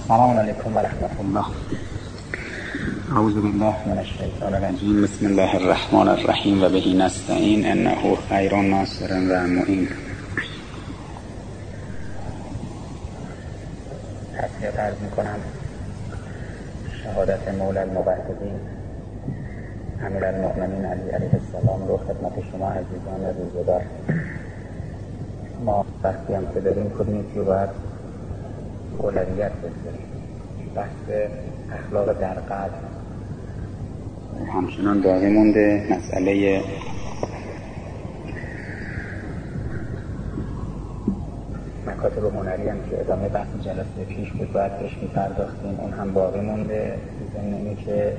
السلام علیکم و رحمت الله. اعوذ بالله من الشیطان الرجیم. بسم الله الرحمن الرحیم و به نستعین انه خیر ناصر و معین. تسلیت عرض میکنم شهادت مولا الموحدین امیر المؤمنین علی علیه السلام رو خدمت شما عزیزان روزگار. ما وقتی هم که داریم کدومی که باید اولویت بگذاریم، بحث اخلاق در قلب همچنان باقی مونده. مسئله مکاتب هنری هم که ادامه بحث جلسه پیش بود باید بهش می‌پرداختیم، اون هم باقی مونده. ضمن اینی که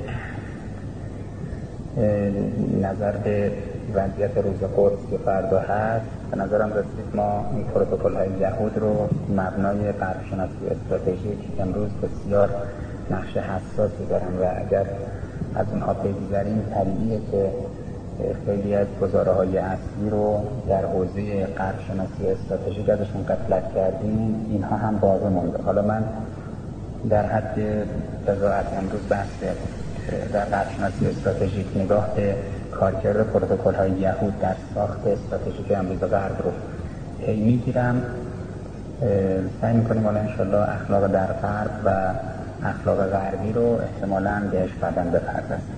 نظر به وضعیت روز قدس که فردا هست، به نظرم رسید ما این پروتکل های یهود رو مبنای غرب‌شناسی استراتژیک امروز بسیار نقش حساسی دارن و اگر از اونها بگذریم طبیعیه که خیلی از گزاره های اصلی رو در حوزه غرب‌شناسی استراتژیک ازشون غفلت کردیم، اینها هم باقی مونده. حالا من در حد وضاحت امروز بحث در غرب‌شناسی استراتژیک نگاه به کارکرد پروتکل های یهود در ساخت استراتژیک امروز غرب رو پی میگیرم. سعی میکنیم حالا انشالله اخلاق در غرب و اخلاق غربی رو احتمالاً بهش بعداً بپردازیم.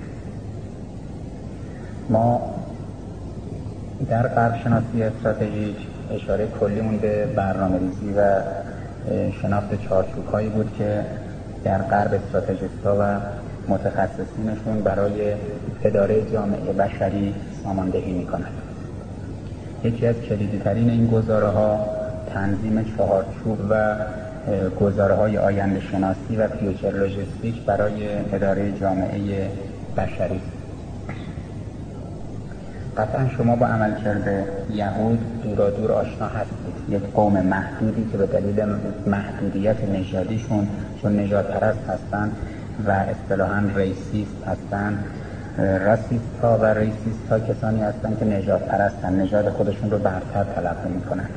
ما در غرب‌شناسی استراتژیک اشاره کلیمون به برنامه‌ریزی و شناخت چارچوب‌هایی بود که در غرب استراتژیست‌ها و متخصصینشون برای اداره جامعه بشری ساماندهی میکنند. یکی از کلیدی‌ترین این گزاره‌ها تنظیم چهارچوب و گزاره‌های آینده شناسی و فیوچر لوجستیک برای اداره جامعه بشری. قطعا شما با عملکرد یهود دورادور آشنا هستید. یک قوم محدودی که به دلیل محدودیت نژادیشون، چون نژاد پرست هستند و اصطلاحاً ریسیست هستند. راسیست ها و ریسیست ها کسانی هستند که نژاد پرستن، نژاد خودشون رو برتر تلقی میکنن.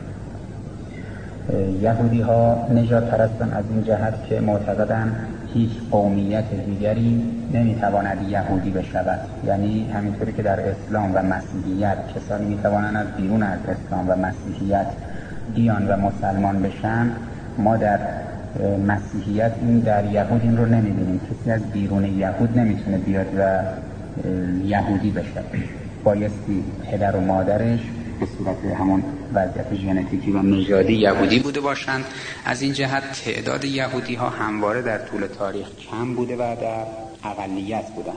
یهودی ها نژاد پرستن از این جهت که معتقدن هیچ قومیت دیگری نمیتواند یهودی بشود. یعنی همینطوری که در اسلام و مسیحیت کسانی میتوانند از بیرون از اسلام و مسیحیت دیان و مسلمان بشن، ما در مسیحیت این در یهود این رو نمیبینیم. کسی از بیرون یهود نمیتونه بیاد و یهودی بشه، بایستی پدر و مادرش به صورت همون وضعیت ژنتیکی و نژادی یهودی بوده باشند. از این جهت تعداد یهودی ها همواره در طول تاریخ کم بوده و در اقلیت بودن.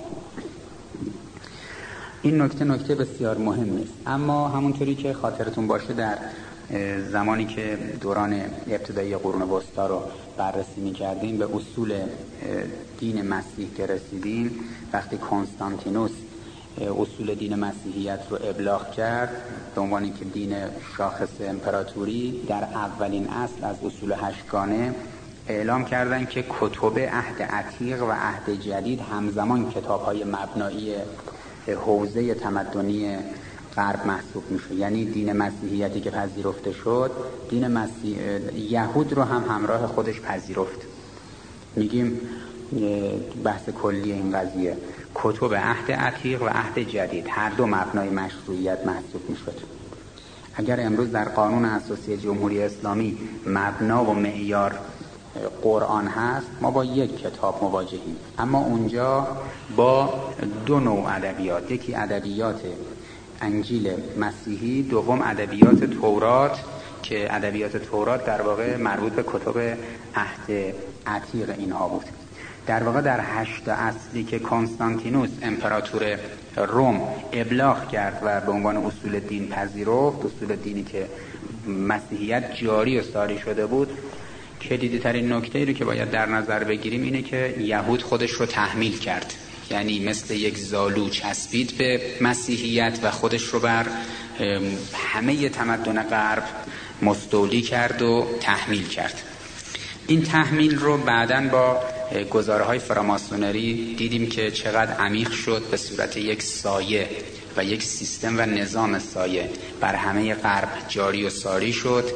این نکته بسیار مهم است. اما همونطوری که خاطرتون باشه در زمانی که دوران ابتدایی قرون وسطا رو بررسی می‌کردیم به اصول دین مسیح که رسیدیم، وقتی کنستانتینوس اصول دین مسیحیت رو ابلاغ کرد به عنوان که دین شاخص امپراتوری، در اولین اصل از اصول هشتگانه اعلام کردن که کتب عهد عتیق و عهد جدید همزمان کتاب‌های مبنایی حوزه تمدنی غرب محسوب میشه. یعنی دین مسیحیتی که پذیرفته شد، دین یهود رو هم همراه خودش پذیرفت. میگیم بحث کلی این قضیه کتب عهد عتیق و عهد جدید هر دو مبنای مشروعیت محسوب میشد. اگر امروز در قانون اساسی جمهوری اسلامی مبنا و معیار قرآن هست، ما با یک کتاب مواجهیم، اما اونجا با دو نوع ادبیات، یکی ادبیات انجیل مسیحی، دوم ادبیات تورات که ادبیات تورات در واقع مربوط به کتب عهد عتیق اینها بود. در واقع در 8 اصلی که کنستانتینوس امپراتور روم ابلاغ کرد و به عنوان اصول دین پذیرفت، اصول دینی که مسیحیت جاری و ساری شده بود، کلیدی‌ترین نکته‌ای رو که باید در نظر بگیریم اینه که یهود خودش رو تحمیل کرد. یعنی مثل یک زالو چسبید به مسیحیت و خودش رو بر همه تمدن غرب مستولی کرد و تحمیل کرد. این تحمیل رو بعداً با گزاره‌های فراماسونری دیدیم که چقدر عمیق شد، به صورت یک سایه و یک سیستم و نظام سایه بر همه غرب جاری و ساری شد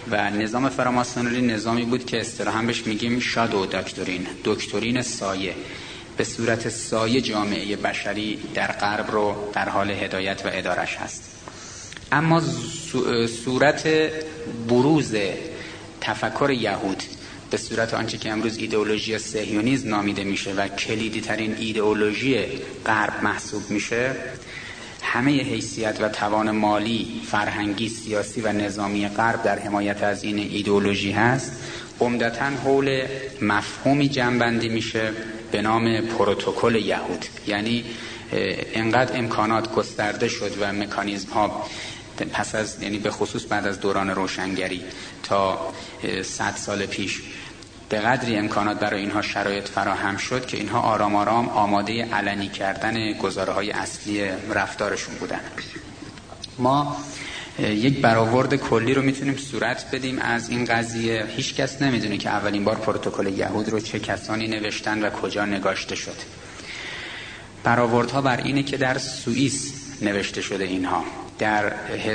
و نظام فراماسونری نظامی بود که اصطلاحاً بهش میگیم شادو داکترین، دکترین سایه. به صورت سایه جامعه بشری در غرب رو در حال هدایت و ادارش هست. اما صورت بروز تفکر یهود به صورت آنچه که امروز ایدئولوژی صهیونیسم نامیده میشه و کلیدی ترین ایدئولوژی غرب محسوب میشه، همه حیثیت و توان مالی، فرهنگی، سیاسی و نظامی غرب در حمایت از این ایدئولوژی هست. عمدتاً حول مفهومی جمع‌بندی میشه به نام پروتکل یهود. یعنی انقدر امکانات گسترده شد و مکانیزم ها پس از، یعنی به خصوص بعد از دوران روشنگری تا 100 سال پیش به قدری امکانات برای اینها شرایط فراهم شد که اینها آرام آرام آماده علنی کردن گزاره‌های اصلی رفتارشون بودن. ما یک برآورد کلی رو میتونیم صورت بدیم از این قضیه. هیچ کس نمیدونه که اولین بار پروتکل یهود رو چه کسانی نوشتن و کجا نگاشته شد. برآوردها بر اینه که در سوئیس نوشته شده. اینها در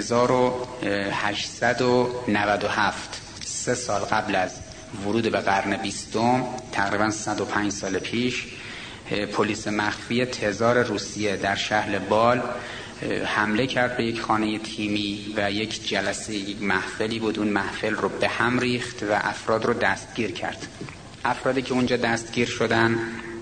1897، 3 سال قبل از ورود به قرن 20، تقریبا 105 سال پیش، پلیس مخفی تزار روسیه در شهر بال حمله کرد به یک خانه تیمی و یک جلسه، یک محفلی بود. اون محفل رو به هم ریخت و افراد رو دستگیر کرد. افرادی که اونجا دستگیر شدن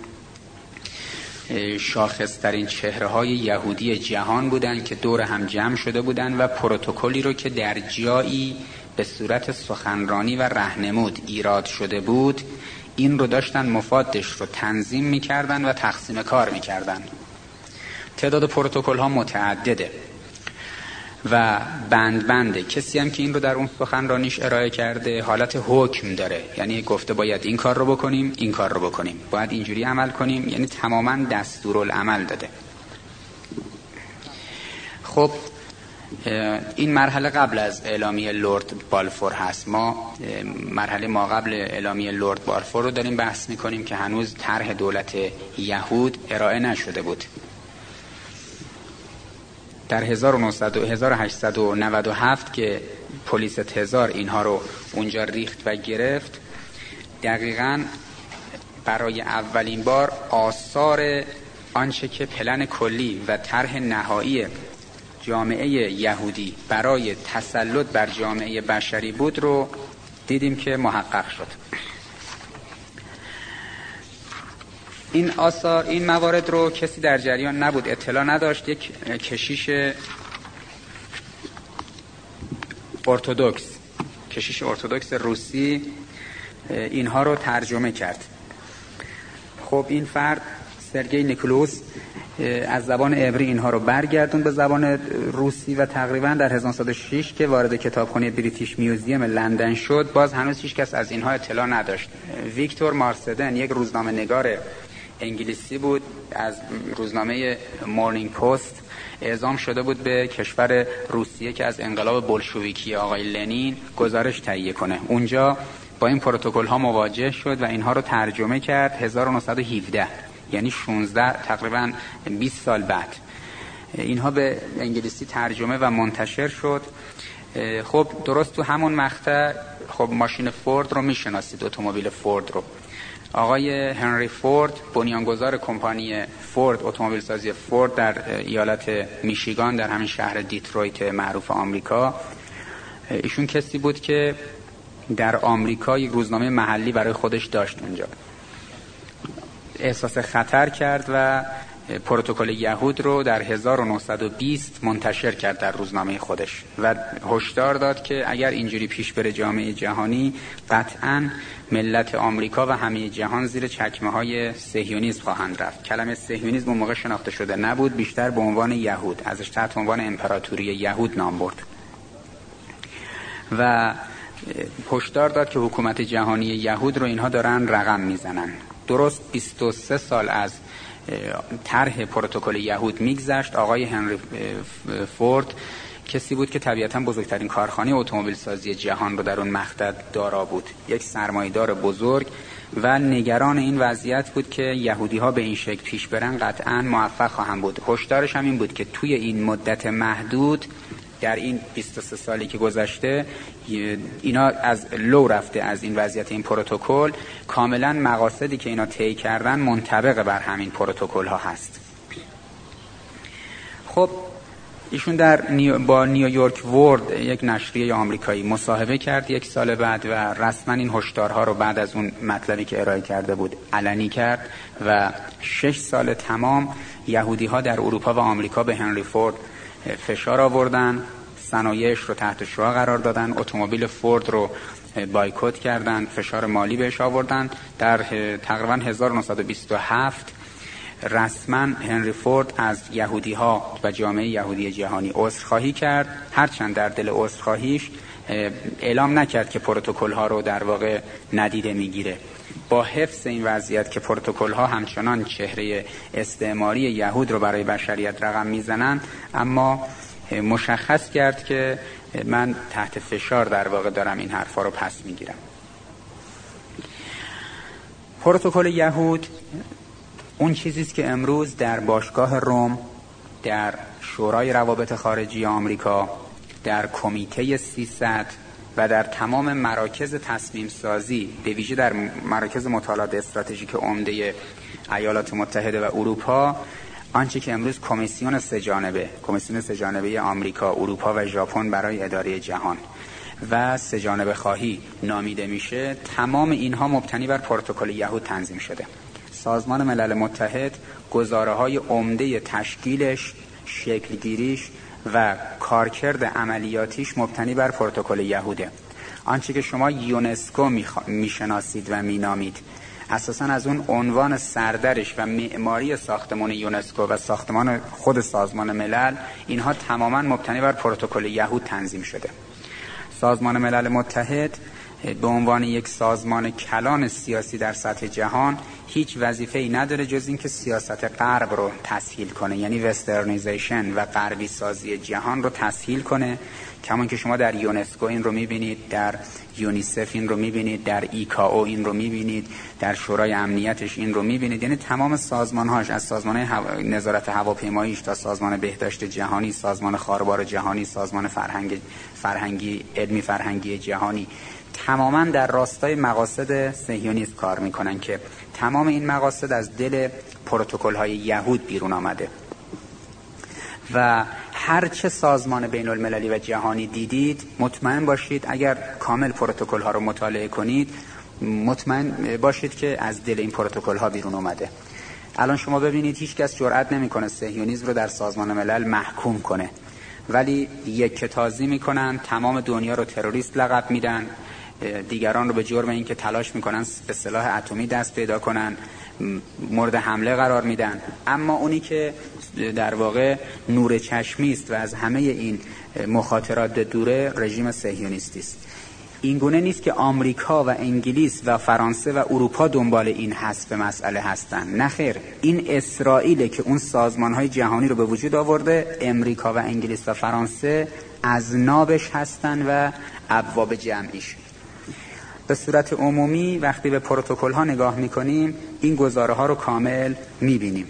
شاخصترین چهره‌های یهودی جهان بودند که دور هم جمع شده بودند و پروتکلی رو که در جایی به صورت سخنرانی و راهنمود ایراد شده بود، این رو داشتن مفادش رو تنظیم می‌کردن و تقسیم کار می‌کردن. تعداد پروتکل ها متعدده و بنده کسی هم که این رو در اون سخنرانیش ارائه کرده حالت حکم داره، یعنی گفته باید این کار رو بکنیم، این کار رو بکنیم، باید اینجوری عمل کنیم، یعنی تماما دستورالعمل داده. خب این مرحله قبل از اعلامیه لرد بالفور هست. ما مرحله ما قبل اعلامیه لرد بالفور رو داریم بحث میکنیم که هنوز طرح دولت یهود ارائه نشده بود. در 1897 که پلیس تزار اینها رو اونجا ریخت و گرفت، دقیقاً برای اولین بار آثار آنچه که پلن کلی و طرح نهایی جامعه یهودی برای تسلط بر جامعه بشری بود رو دیدیم که محقق شد. این آثار، این موارد رو کسی در جریان نبود، اطلاع نداشت. یک کشیش ارتدوکس روسی اینها رو ترجمه کرد. خب این فرد سرگئی نیکولوس از زبان عبری اینها رو برگردوند به زبان روسی و تقریبا در 1906 که وارد کتابخانه بریتیش میوزیم لندن شد، باز هنوز هیچ کس از اینها اطلاع نداشت. ویکتور مارسدن یک روزنامه نگار انگلیسی بود، از روزنامه مورنینگ پست اعزام شده بود به کشور روسیه که از انقلاب بولشویکی آقای لنین گزارش تهیه کنه. اونجا با این پروتکل ها مواجه شد و اینها رو ترجمه کرد 1917، یعنی 16 تقریبا 20 سال بعد اینها به انگلیسی ترجمه و منتشر شد. خب درست تو همون مقطع، خب ماشین فورد رو میشناسید، اتومبیل فورد رو. آقای هنری فورد، بنیانگذار کمپانی فورد، اتومبیل سازی فورد در ایالت میشیگان در همین شهر دیترویت معروف آمریکا، ایشون کسی بود که در آمریکا یک روزنامه محلی برای خودش داشت. اونجا احساس خطر کرد و پروتکل یهود رو در 1920 منتشر کرد در روزنامه خودش و هشدار داد که اگر اینجوری پیش بره جامعه جهانی، قطعاً ملت آمریکا و همه جهان زیر چکمه های صهیونیسم خواهند رفت. کلمه صهیونیسم اون موقع شناخته شده نبود، بیشتر به عنوان یهود، ازش تحت عنوان امپراتوری یهود نام برد و هشدار داد که حکومت جهانی یهود رو اینها دارن رقم میزنن. درست 23 سال از طرح پروتکل یهود میگذشت. آقای هنری فورد کسی بود که طبیعتاً بزرگترین کارخانه اتومبیل سازی جهان رو در اون مقطع دارا بود، یک سرمایه‌دار بزرگ و نگران این وضعیت بود که یهودی ها به این شکل پیش برن قطعاً موفق خواهند بود. هشدارش هم این بود که توی این مدت محدود در این 23 سالی که گذشته اینا از لو رفته از این وضعیت این پروتکل. کاملا مقاصدی که اینا طی کردن منطبق بر همین پروتکل ها هست. خب ایشون با نیویورک ورد، یک نشریه آمریکایی، مصاحبه کرد 1 سال بعد و رسما این هشدارها رو بعد از اون مطلبی که ارائه کرده بود علنی کرد و 6 سال تمام یهودی ها در اروپا و آمریکا به هنری فورد فشار آوردن، صنایعش رو تحت شعاع قرار دادن، اتومبیل فورد رو بایکوت کردن، فشار مالی بهش آوردن. در تقریبا 1927 رسما هنری فورد از یهودی ها و جامعه یهودی جهانی عذرخواهی کرد، هرچند در دل عذرخواهیش اعلام نکرد که پروتکل ها رو در واقع ندیده میگیره. با حفظ این وضعیت که پروتکل ها همچنان چهره استعماری یهود رو برای بشریت رقم میزنن، اما مشخص کرد که من تحت فشار در واقع دارم این حرفا رو پس میگیرم. پروتکل یهود اون چیزیست که امروز در باشگاه روم، در شورای روابط خارجی آمریکا، در کمیته 300 و در تمام مراکز تصمیم سازی، به ویژه در مراکز مطالعات استراتژیک عمده ایالات متحده و اروپا، آنچه که امروز کمیسیون سه جانبه آمریکا، اروپا و ژاپن برای اداره جهان و سه جانبه خواهی نامیده میشه، تمام اینها مبتنی بر پروتکل یهود تنظیم شده. سازمان ملل متحد گزاره‌های عمده تشکیلش، شکلگیریش و کارکرد عملیاتیش مبتنی بر پروتکل یهوده. آنچه که شما یونسکو میشناسید و مینامید، اساساً از اون عنوان سردرش و معماری ساختمان یونسکو و ساختمان خود سازمان ملل، اینها تماماً مبتنی بر پروتکل یهود تنظیم شده. سازمان ملل متحد به عنوان یک سازمان کلان سیاسی در سطح جهان هیچ وظیفه‌ای نداره جز این که سیاست غرب رو تسهیل کنه، یعنی وسترنیزیشن و غربی سازی جهان رو تسهیل کنه. کمان که شما در یونسکو این رو میبینید، در یونیسف این رو میبینید، در ایکائو این رو میبینید، در شورای امنیتش این رو میبینید. یعنی تمام سازمان‌هاش، از سازمان نظارت هواپیماییش تا سازمان بهداشت جهانی، سازمان خاربار جهانی، سازمان علمی فرهنگی جهانی، تماما در راستای مقاصد صهیونیسم کار میکنن که تمام این مقاصد از دل پروتکل‌های یهود بیرون آمده. و هر چه سازمان بین المللی و جهانی دیدید، مطمئن باشید اگر کامل پروتکل‌ها رو مطالعه کنید، مطمئن باشید که از دل این پروتکل‌ها بیرون اومده. الان شما ببینید هیچ کس جرئت نمیکنه صهیونیسم رو در سازمان ملل محکوم کنه، ولی یک تازی میکنن، تمام دنیا رو تروریست لقب میدن، دیگران رو به جرم این که تلاش میکنن به سلاح اتمی دست پیدا کنن مورد حمله قرار میدن. اما اونی که در واقع نور چشمی است و از همه این مخاطرات دوره، رژیم صهیونیستی است. این گونه نیست که آمریکا و انگلیس و فرانسه و اروپا دنبال این حذف مسئله هستن، نه خیر، این اسرائیل که اون سازمان‌های جهانی رو به وجود آورده. امریکا و انگلیس و فرانسه از نابش هستن و ابواب جمعیش. به صورت عمومی وقتی به پروتکل ها نگاه میکنیم، این گزاره ها رو کامل میبینیم.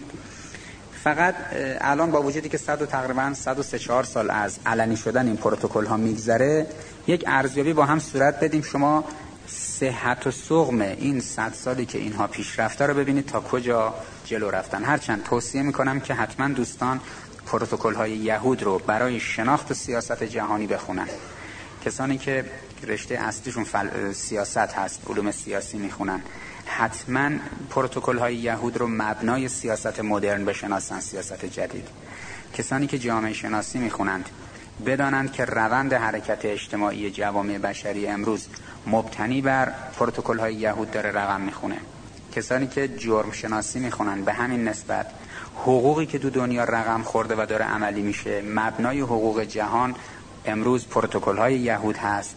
فقط الان با وجودی که تقریبا 103-4 سال از علنی شدن این پروتکل ها میگذره، یک ارزیابی با هم صورت بدیم. شما صحت و سقم این 100 سالی که اینها پیش رفته رو ببینید تا کجا جلو رفتن. هرچند توصیه میکنم که حتما دوستان پروتکل های یهود رو برای شناخت سیاست جهانی بخونن. کسانی که رشته اصلیشون سیاست هست، علوم سیاسی میخونن، حتما پروتکل های یهود رو مبنای سیاست مدرن بشناسن، سیاست جدید. کسانی که جامعه شناسی میخونند بدانند که روند حرکت اجتماعی جوامع بشری امروز مبتنی بر پروتکل های یهود داره رقم میخونه. کسانی که جرم شناسی میخونن به همین نسبت حقوقی که تو دنیا رقم خورده و داره عملی میشه، مبنای حقوق جهان امروز پروتکل های یهود هست.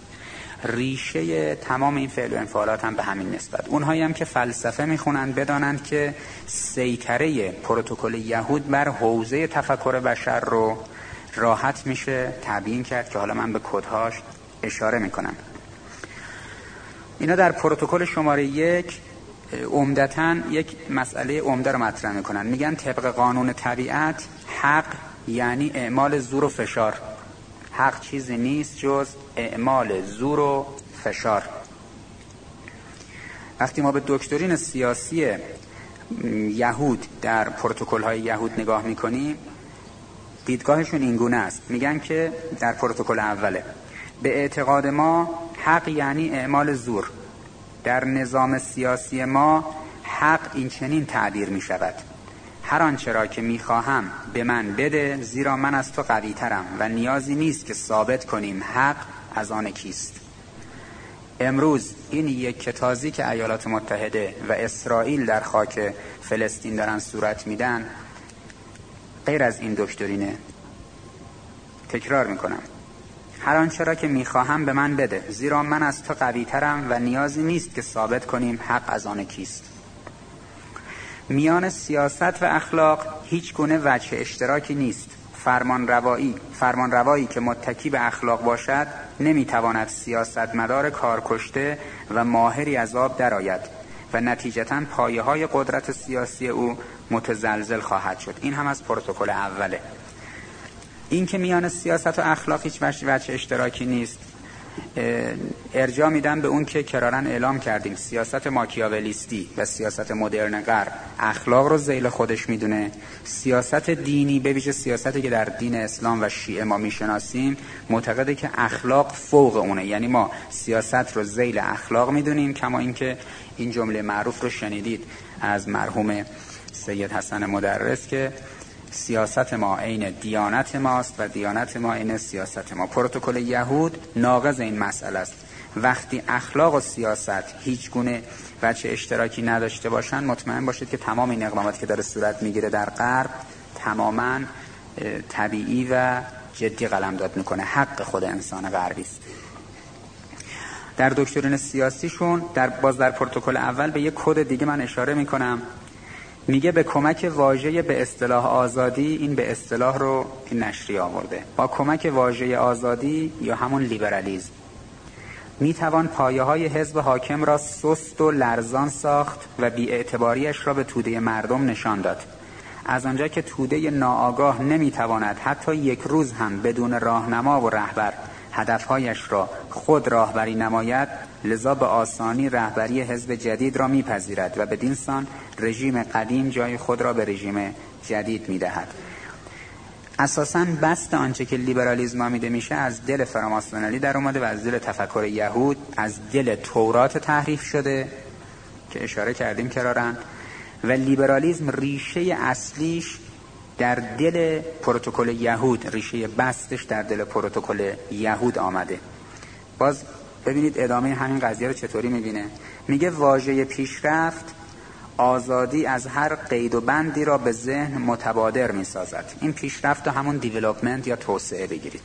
ریشه تمام این فعل و انفعالات هم به همین نسبت. اونهایی هم که فلسفه میخونن بدانند که سیطره پروتکل یهود بر حوزه تفکر بشر رو راحت میشه تبیین کرد که حالا من به کدهاش اشاره میکنم. اینا در پروتکل شماره 1 عمدتاً یک مسئله عمده رو مطرح میکنن. میگن طبق قانون طبیعت حق یعنی اعمال زور و فشار. حق چیزی نیست جز اعمال زور و فشار. وقتی ما به دکترین سیاسی یهود در پروتکل‌های یهود نگاه می‌کنیم، دیدگاهشون اینگونه است. میگن که در پروتکل اوله به اعتقاد ما حق یعنی اعمال زور. در نظام سیاسی ما حق این چنین تعبیر می شود: هر آنچه را که می خواهم به من بده، زیرا من از تو قوی ترم و نیازی نیست که ثابت کنیم حق از آن کیست. امروز این یک کتازی که ایالات متحده و اسرائیل در خاک فلسطین دارن صورت میدن غیر از این دکترینه. تکرار میکنم: هر آنچه را که میخواهم به من بده، زیرا من از تو قوی ترم و نیازی نیست که ثابت کنیم حق از آن کیست. میان سیاست و اخلاق هیچ گونه وجه اشتراکی نیست. فرمانروایی که متکی به اخلاق باشد نمیتواند سیاستمدار کارکشته و ماهری از آب درآید و نتیجتاً پایه‌های قدرت سیاسی او متزلزل خواهد شد. این هم از پروتکل اوله. این که میان سیاست و اخلاق هیچ وجه اشتراکی نیست، ارجاع میدم به اون که کرارن اعلام کردیم سیاست ماکیاولیستی و سیاست مدرن غرب اخلاق رو ذیل خودش میدونه. سیاست دینی، به ویژه سیاستی که در دین اسلام و شیعه ما میشناسیم، معتقده که اخلاق فوق اونه. یعنی ما سیاست رو ذیل اخلاق میدونیم، کما اینکه این جمله معروف رو شنیدید از مرحوم سید حسن مدرس که سیاست ما عین دیانت ماست و دیانت ما عین سیاست ما. پروتکل یهود ناقض این مسئله است. وقتی اخلاق و سیاست هیچ گونه وجه اشتراکی نداشته باشن، مطمئن باشید که تمام این اقداماتی که داره صورت میگیره در غرب تماما طبیعی و جدی قلمداد میکنه. حق خود انسان غربی است. در دکترین سیاسیشون در پروتکل اول به یک کد دیگه من اشاره میکنم. میگه به کمک واژه به اصطلاح آزادی، این به اصطلاح رو این نشری آورده، با کمک واژه آزادی یا همون لیبرالیسم میتوان پایه‌های حزب حاکم را سست و لرزان ساخت و بی‌اعتباریش را به توده مردم نشان داد. از آنجا که توده ناآگاه نمیتواند حتی یک روز هم بدون راهنما و رهبر هدفهایش را خود راهبری نماید، لذا به آسانی رهبری حزب جدید را میپذیرد و بدین سان رژیم قدیم جای خود را به رژیم جدید میدهد. اساساً بست آنچه که لیبرالیسم نامیده میشه از دل فراماسونری در اومده و از دل تفکر یهود، از دل تورات تحریف شده که اشاره کردیم کرارن. و لیبرالیسم ریشه اصلیش در دل پروتکل یهود، ریشه بستش در دل پروتکل یهود آمده. باز ببینید ادامه همین قضیه رو چطوری میبینه. میگه واژه پیشرفت آزادی از هر قید و بندی را به ذهن متبادر میسازد. این پیشرفت رو همون دیولپمنت یا توسعه بگیرید.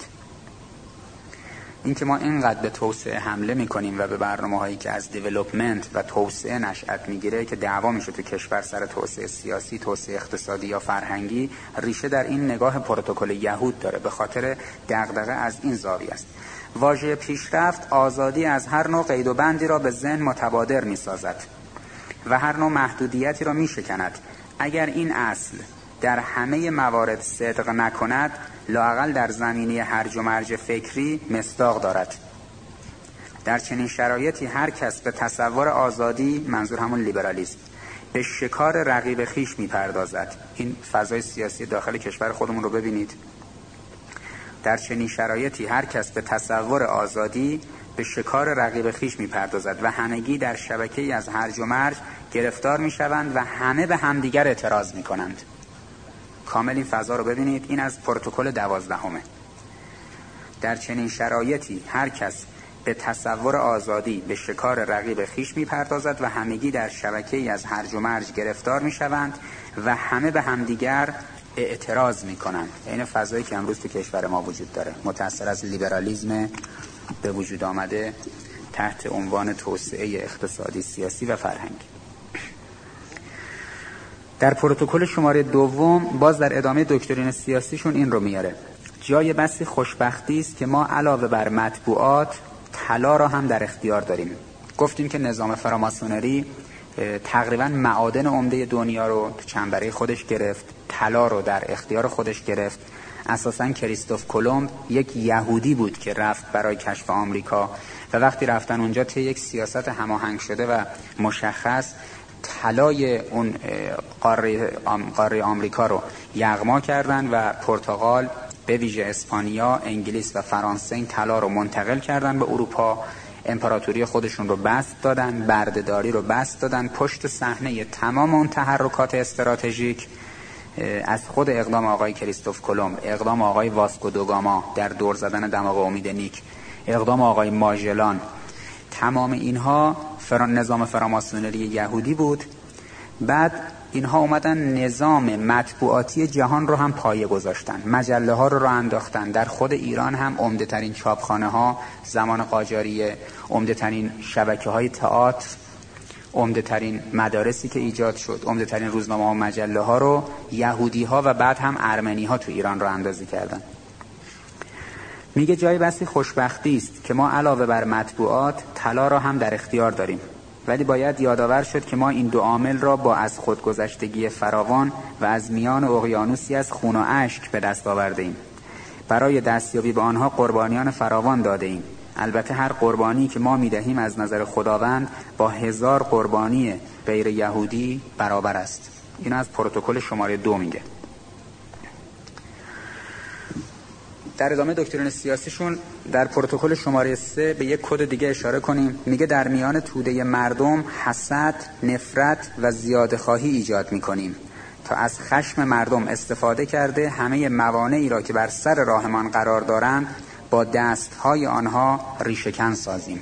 این که ما اینقدر به توسعه حمله میکنیم و به برنامه هایی که از دیولپمنت و توسعه نشأت میگیره که دعوا میشه تو کشور سر توسعه سیاسی، توسعه اقتصادی یا فرهنگی، ریشه در این نگاه پروتکل یهود داره. به خاطر دغدغه از این زاویه است. واژه پیشرفت آزادی از هر نوع قید و بندی را به ذهن متبادر میسازد و هر نوع محدودیتی را میشکند. اگر این اصل در همه موارد صدق نکند، لااقل در زمینه هرج و مرج فکری مصداق دارد. در چنین شرایطی هر کس به تصور آزادی، منظور همون لیبرالیسم، به شکار رقیب خیش میپردازد. این فضای سیاسی داخل کشور خودمون رو ببینید. در چنین شرایطی هر کس به تصور آزادی به شکار رقیب خیش میپردازد و همگی در شبکه‌ای از هرج و مرج گرفتار میشوند و همه به همدیگر اعتراض میکنند. کامل این فضا رو ببینید. این از پروتکل 12. در چنین شرایطی هر کس به تصور آزادی به شکار رقیب خیش میپردازد و همگی در شبکه‌ای از هرج و مرج گرفتار میشوند و همه به همدیگر اعتراض میکنند. این فضایی که امروز تو کشور ما وجود داره، متأثر از لیبرالیسم به وجود آمده تحت عنوان توسعه اقتصادی، سیاسی و فرهنگی. در پروتکل شماره 2 باز در ادامه دکترین سیاسیشون این رو میاره: جای بسی خوشبختی است که ما علاوه بر مطبوعات طلا را هم در اختیار داریم. گفتیم که نظام فراماسونری تقریبا معادن عمده دنیا رو تو چنبره خودش گرفت، طلا رو در اختیار خودش گرفت. اساساً کریستوف کلمب یک یهودی بود که رفت برای کشف آمریکا و وقتی رفتن اونجا طی یک سیاست هماهنگ شده و مشخص طلای اون قاره آمریکا رو یغما کردن و پرتغال به ویژه اسپانیا، انگلیس و فرانسه این طلا رو منتقل کردن به اروپا. امپراتوری خودشون رو بسط دادن، بردهداری رو بسط دادن. پشت صحنه تمام اون تحرکات استراتژیک از خود اقدام آقای کریستوف کلمب، اقدام آقای واسکو دوگاما در دور زدن دماغ امید نیک، اقدام آقای ماژلان، تمام اینها نظام فراماسونری یهودی بود. بعد اینها اومدن نظام مطبوعاتی جهان رو هم پایه گذاشتن، مجله ها رو انداختن. در خود ایران هم عمده ترین چاپخانه ها زمان قاجاریه، عمده ترین شبکه های تئاتر، عمده ترین مدارسی که ایجاد شد، عمده ترین روزنامه ها و مجله ها رو یهودی ها و بعد هم ارمنی ها تو ایران رو اندازی کردن. میگه جای بسی خوشبختی است که ما علاوه بر مطبوعات طلا را هم در اختیار داریم، ولی باید یادآور شد که ما این دو عامل را با از خودگذشتگی فراوان و از میان اقیانوسی از خون و اشک به دست آورده ایم. برای دستیابی به آنها قربانیان فراوان داده ایم. البته هر قربانی که ما میدهیم از نظر خداوند با 1000 قربانی غیر یهودی برابر است. اینو از پروتکل شماره 2 میگه. در ادامه دکترین سیاسیشون در پروتکل شماره 3 به یک کد دیگه اشاره کنیم. میگه در میان توده مردم حسد، نفرت و زیادخواهی ایجاد میکنیم تا از خشم مردم استفاده کرده همه موانعی را که بر سر راهمان قرار دارند با دستهای آنها ریشه‌کن سازیم.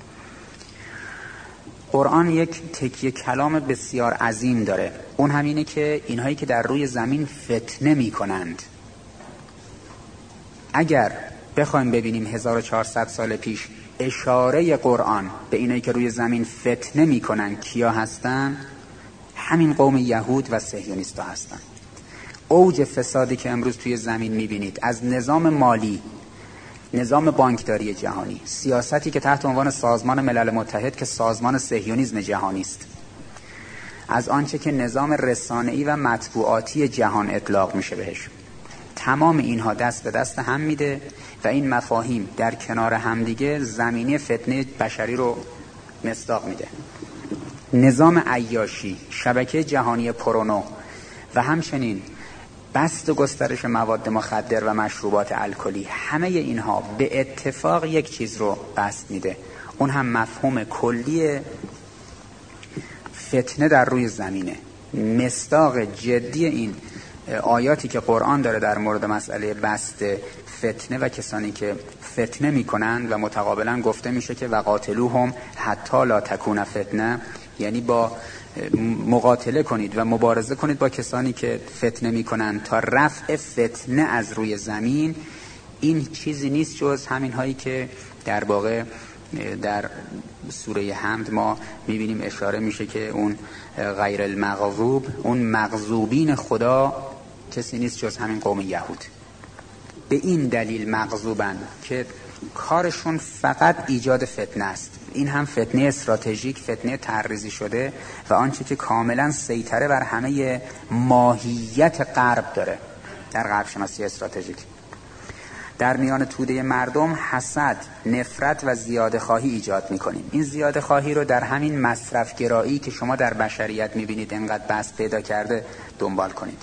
قرآن یک تکیه کلام بسیار عظیم داره. اون همینه که اینهایی که در روی زمین فتنه میکنند، اگر بخوایم ببینیم 1400 سال پیش اشاره قرآن به اینایی که روی زمین فتنه میکنن کیا هستن؟ همین قوم یهود و صهیونیستا هستن. اوج فسادی که امروز توی زمین میبینید، از نظام مالی، نظام بانکداری جهانی، سیاستی که تحت عنوان سازمان ملل متحد که سازمان صهیونیسم جهانی است، از آنچه که نظام رسانه‌ای و مطبوعاتی جهان اطلاق میشه بهش، تمام اینها دست به دست هم میده و این مفاهیم در کنار همدیگه زمینه فتنه بشری رو مصداق میده. نظام عیاشی، شبکه جهانی پرونو و همچنین بسط و گسترش مواد مخدر و مشروبات الکلی، همه اینها به اتفاق یک چیز رو بسط میده، اون هم مفهوم کلی فتنه در روی زمینه. مصداق جدی این آیاتی که قرآن داره در مورد مسئله بسط فتنه و کسانی که فتنه میکنند و متقابلا گفته میشه که وقاتلوهم حتی لا تکون فتنه، یعنی با مقاتله کنید و مبارزه کنید با کسانی که فتنه میکنند تا رفع فتنه از روی زمین. این چیزی نیست جز همین هایی که در واقع در سوره حمد ما میبینیم اشاره میشه که اون غیر المغضوب، اون مغضوبین خدا کسی نیست جز همین قوم یهود. به این دلیل مغضوبن که کارشون فقط ایجاد فتنه است. این هم فتنه استراتژیک، فتنه طرح‌ریزی شده و آنچه که کاملا سیطره بر همه ماهیت غرب داره در غرب شناسی استراتژیک. در میان توده مردم حسد، نفرت و زیاده خواهی ایجاد میکنیم. این زیاده خواهی رو در همین مصرف گرایی که شما در بشریت میبینید انقدر بس پیدا کرده دنبال کنید.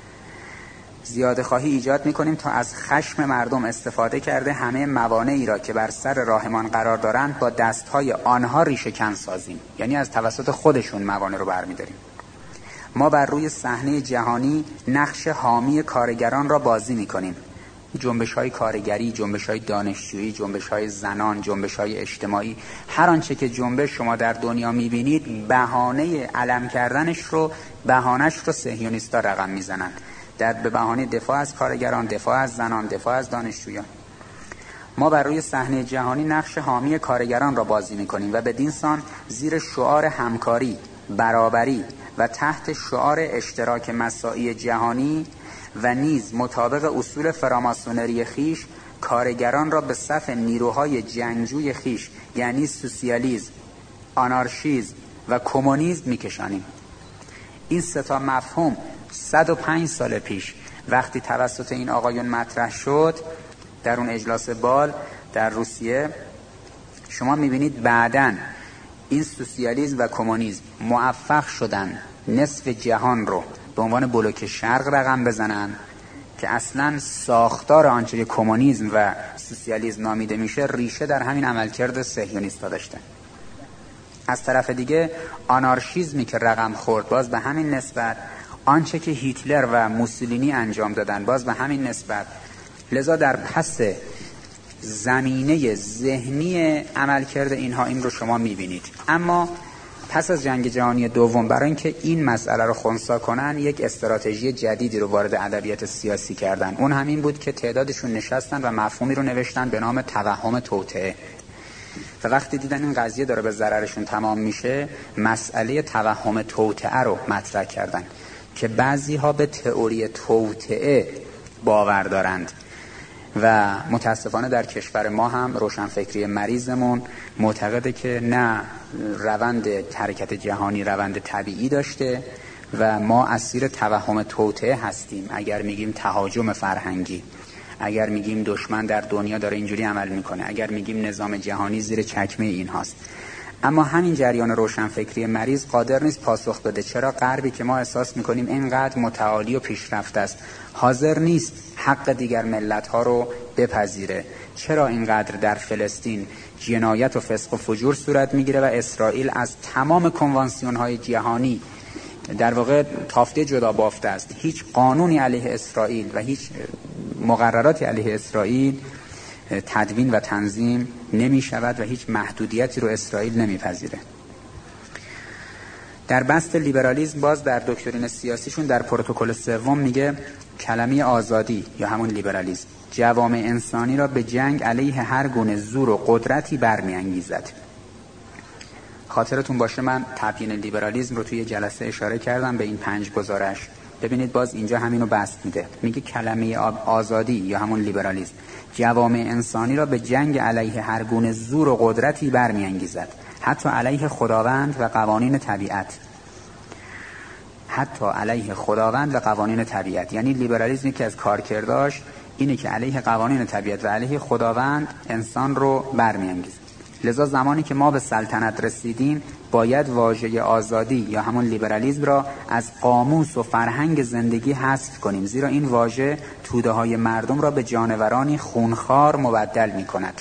زیاده خواهی ایجاد میکنیم تا از خشم مردم استفاده کرده همه موانعی را که بر سر راهمان قرار دارند با دستهای آنها ریشه کن سازیم، یعنی از توسط خودشون موانع رو برمیداریم. ما بر روی صحنه جهانی نقش حامی کارگران را بازی میکنیم. جنبش‌های کارگری، جنبش‌های دانشجویی، جنبش‌های زنان، جنبش‌های اجتماعی، هر آنچه که جنبش شما در دنیا می‌بینید بهانه علم کردنش رو، بهانه‌اش رو صهیونیست‌ها رقم میزنن به بهانه دفاع از کارگران، دفاع از زنان، دفاع از دانشجویان. ما بر روی صحنه جهانی نقش حامی کارگران را بازی می‌کنیم و بدین سان زیر شعار همکاری، برابری و تحت شعار اشتراک مساعی جهانی و نیز مطابق اصول فراماسونری خیش کارگران را به صف نیروهای جنگجوی خیش یعنی سوسیالیسم، آنارشیسم و کمونیسم میکشانیم. این سه تا مفهوم 105 سال پیش وقتی توسط این آقایون مطرح شد در اون اجلاس بال در روسیه، شما میبینید بعداً این سوسیالیسم و کمونیسم موفق شدن نصف جهان رو به عنوان بلوک شرق رقم بزنن که اصلاً ساختار آنچه که کمونیسم و سوسیالیسم نامیده میشه ریشه در همین عملکرد صهیونیست‌ها داشته. از طرف دیگه آنارشیزمی که رقم خورد باز به همین نسبت، آنچه که هیتلر و موسولینی انجام دادن باز به همین نسبت. لذا در پس زمینه ذهنی عملکرد اینها این رو شما میبینید. اما پس از جنگ جهانی دوم برای اینکه این مسئله رو خنثی کنن یک استراتژی جدیدی رو وارد ادبیات سیاسی کردن. اون همین بود که تعدادشون نشستن و مفهومی رو نوشتن به نام توهم توطئه. و وقتی دیدن این قضیه داره به ضررشون تمام میشه، مسئله توهم توطئه رو مطرح کردن که بعضی ها به تئوری توطئه باور دارند و متاسفانه در کشور ما هم روشنفکری مریضمون معتقده که نه، روند حرکت جهانی روند طبیعی داشته و ما اسیر توهم توطئه هستیم. اگر میگیم تهاجم فرهنگی، اگر میگیم دشمن در دنیا داره اینجوری عمل میکنه، اگر میگیم نظام جهانی زیر چکمه این هاست. اما همین جریان روشنفکری مریض قادر نیست پاسخ بده چرا غربی که ما احساس میکنیم اینقدر متعالی و پیشرفته است حاضر نیست حق دیگر ملت ها رو بپذیره، چرا اینقدر در فلسطین جنایت و فسق و فجور صورت میگیره و اسرائیل از تمام کنوانسیون های جهانی در واقع تافته جدا بافته است. هیچ قانونی علیه اسرائیل و هیچ مقرراتی علیه اسرائیل تدوین و تنظیم نمی شود و هیچ محدودیتی رو اسرائیل نمیپذیره. در بسط لیبرالیسم باز در دکترین سیاسیشون در پروتکل سوم میگه کلمه آزادی یا همون لیبرالیسم جوامع انسانی را به جنگ علیه هر گونه زور و قدرتی برمی‌انگیزد. خاطرتون باشه من تبیین لیبرالیسم رو توی جلسه اشاره کردم به این 5 گزارش. ببینید باز اینجا همینو بسط میده. میگه کلمه آزادی یا همون لیبرالیسم جوامع انسانی را به جنگ علیه هر گونه زور و قدرتی برمی‌انگیزد، حتی علیه خداوند و قوانین طبیعت. حتی علیه خداوند و قوانین طبیعت. یعنی لیبرالیسم که از کارکرداش اینه که علیه قوانین طبیعت و علیه خداوند انسان رو برمی‌انگیزه. لذا زمانی که ما به سلطنت رسیدیم باید واژه آزادی یا همون لیبرالیسم را از قاموس و فرهنگ زندگی حذف کنیم، زیرا این واژه توده های مردم را به جانورانی خونخوار مبدل می کند.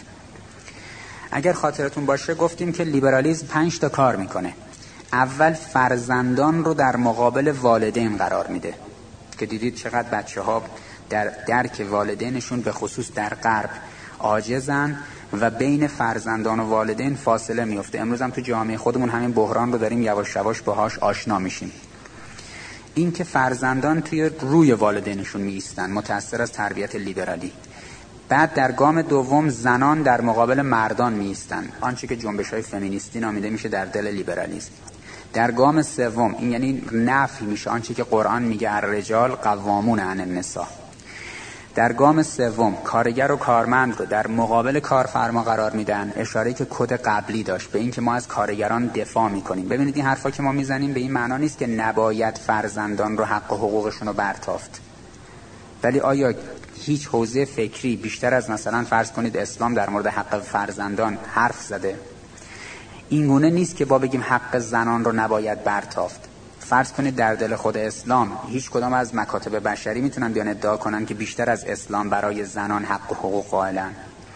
اگر خاطرتون باشه گفتیم که لیبرالیسم 5 تا کار میکنه. اول فرزندان رو در مقابل والدین قرار میده که دیدید چقدر بچه ها در درک والدینشون به خصوص در غرب عاجزن و بین فرزندان و والدین فاصله میفته. امروز هم تو جامعه خودمون همین بحران رو داریم یواش یواش باهاش آشنا میشیم. این که فرزندان توی روی والدینشون میایستن متأثر از تربیت لیبرالی. بعد در گام دوم زنان در مقابل مردان میایستن، آنچه که جنبش‌های فمینیستی نامیده میشه در دل لیبرالیسم. در گام سوم این یعنی نفی میشه آنچه که قرآن میگه الرجال قوامون علی النساء. در گام سوم کارگر و کارمند رو در مقابل کارفرما قرار میدن، اشاره که کد قبلی داشت به این که ما از کارگران دفاع میکنیم. ببینید این حرفا که ما میزنیم به این معنا نیست که نباید فرزندان رو حق و حقوقشون رو برتافت، ولی آیا هیچ حوزه فکری بیشتر از مثلا فرض کنید اسلام در مورد حق فرزندان حرف زده؟ این گونه نیست که با بگیم حق زنان رو نباید برتافت. فرض کنید در دل خود اسلام هیچ کدام از مکاتب بشری میتونن بیان ادعا کنن که بیشتر از اسلام برای زنان حق و حقوق قائلن.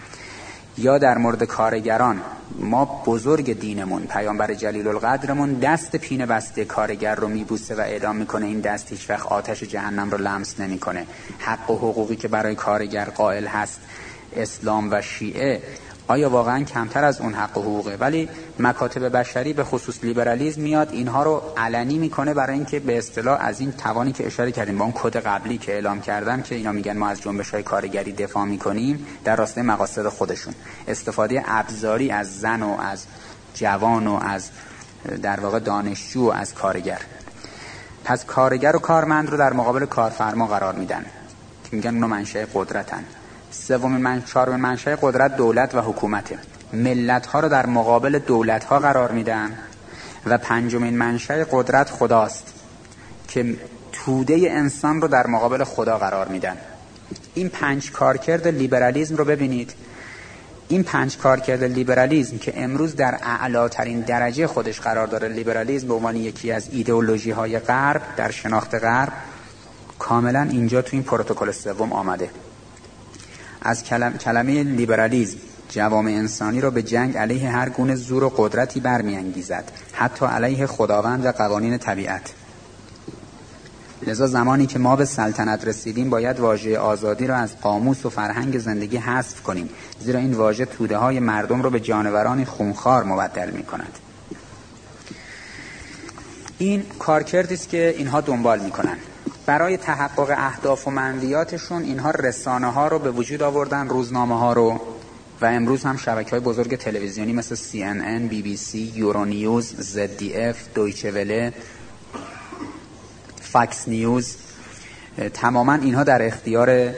یا در مورد کارگران ما بزرگ دینمون پیامبر جلیل القدرمون دست پینه بسته کارگر رو میبوسه و اعلام میکنه این دست هیچ وقت آتش جهنم رو لمس نمیکنه. حق و حقوقی که برای کارگر قائل هست اسلام و شیعه آیا واقعا کمتر از اون حق و حقوقه؟ ولی مکاتب بشری به خصوص لیبرالیسم میاد اینها رو علنی میکنه برای اینکه به اصطلاح از این توانی که اشاره کردیم با اون کد قبلی که اعلام کردم که اینا میگن ما از جنبش‌های کارگری دفاع میکنیم، در راستای مقاصد خودشون استفاده ابزاری از زن و از جوان و از در واقع دانشجو و از کارگر. پس کارگر و کارمند رو در مقابل کارفرما قرار میدن که میگن اونا منشأ قدرتن. چهارمین منشأ قدرت دولت و حکومته. ملت ها رو در مقابل دولت ها قرار میدن. و پنجمین منشأ قدرت خداست که توده انسان رو در مقابل خدا قرار میدن. این 5 کارکرد لیبرالیسم رو ببینید. این 5 کارکرد لیبرالیسم که امروز در اعلاترین درجه خودش قرار داره، لیبرالیسم به عنوان یکی از ایدئولوژی های غرب در شناخت غرب، کاملا اینجا تو این پروتکل سوم آمده. از کلمه لیبرالیسم جوامع انسانی را به جنگ علیه هر گونه زور و قدرتی برمی‌انگیزد، حتی علیه خداوند و قوانین طبیعت. لذا زمانی که ما به سلطنت رسیدیم باید واژه آزادی را از قاموس و فرهنگ زندگی حذف کنیم، زیرا این واژه توده‌های مردم را به جانوران خونخوار مبدل می‌کند. این کارکردی است که اینها دنبال می‌کنند. برای تحقق اهداف و منویاتشون اینها رسانه‌ها رو به وجود آوردن، روزنامه‌ها رو، و امروز هم شبکه‌های بزرگ تلویزیونی مثل CNN، BBC، یورونیوز، ZDF، دویچه وله، فاکس نیوز، تماما اینها در اختیار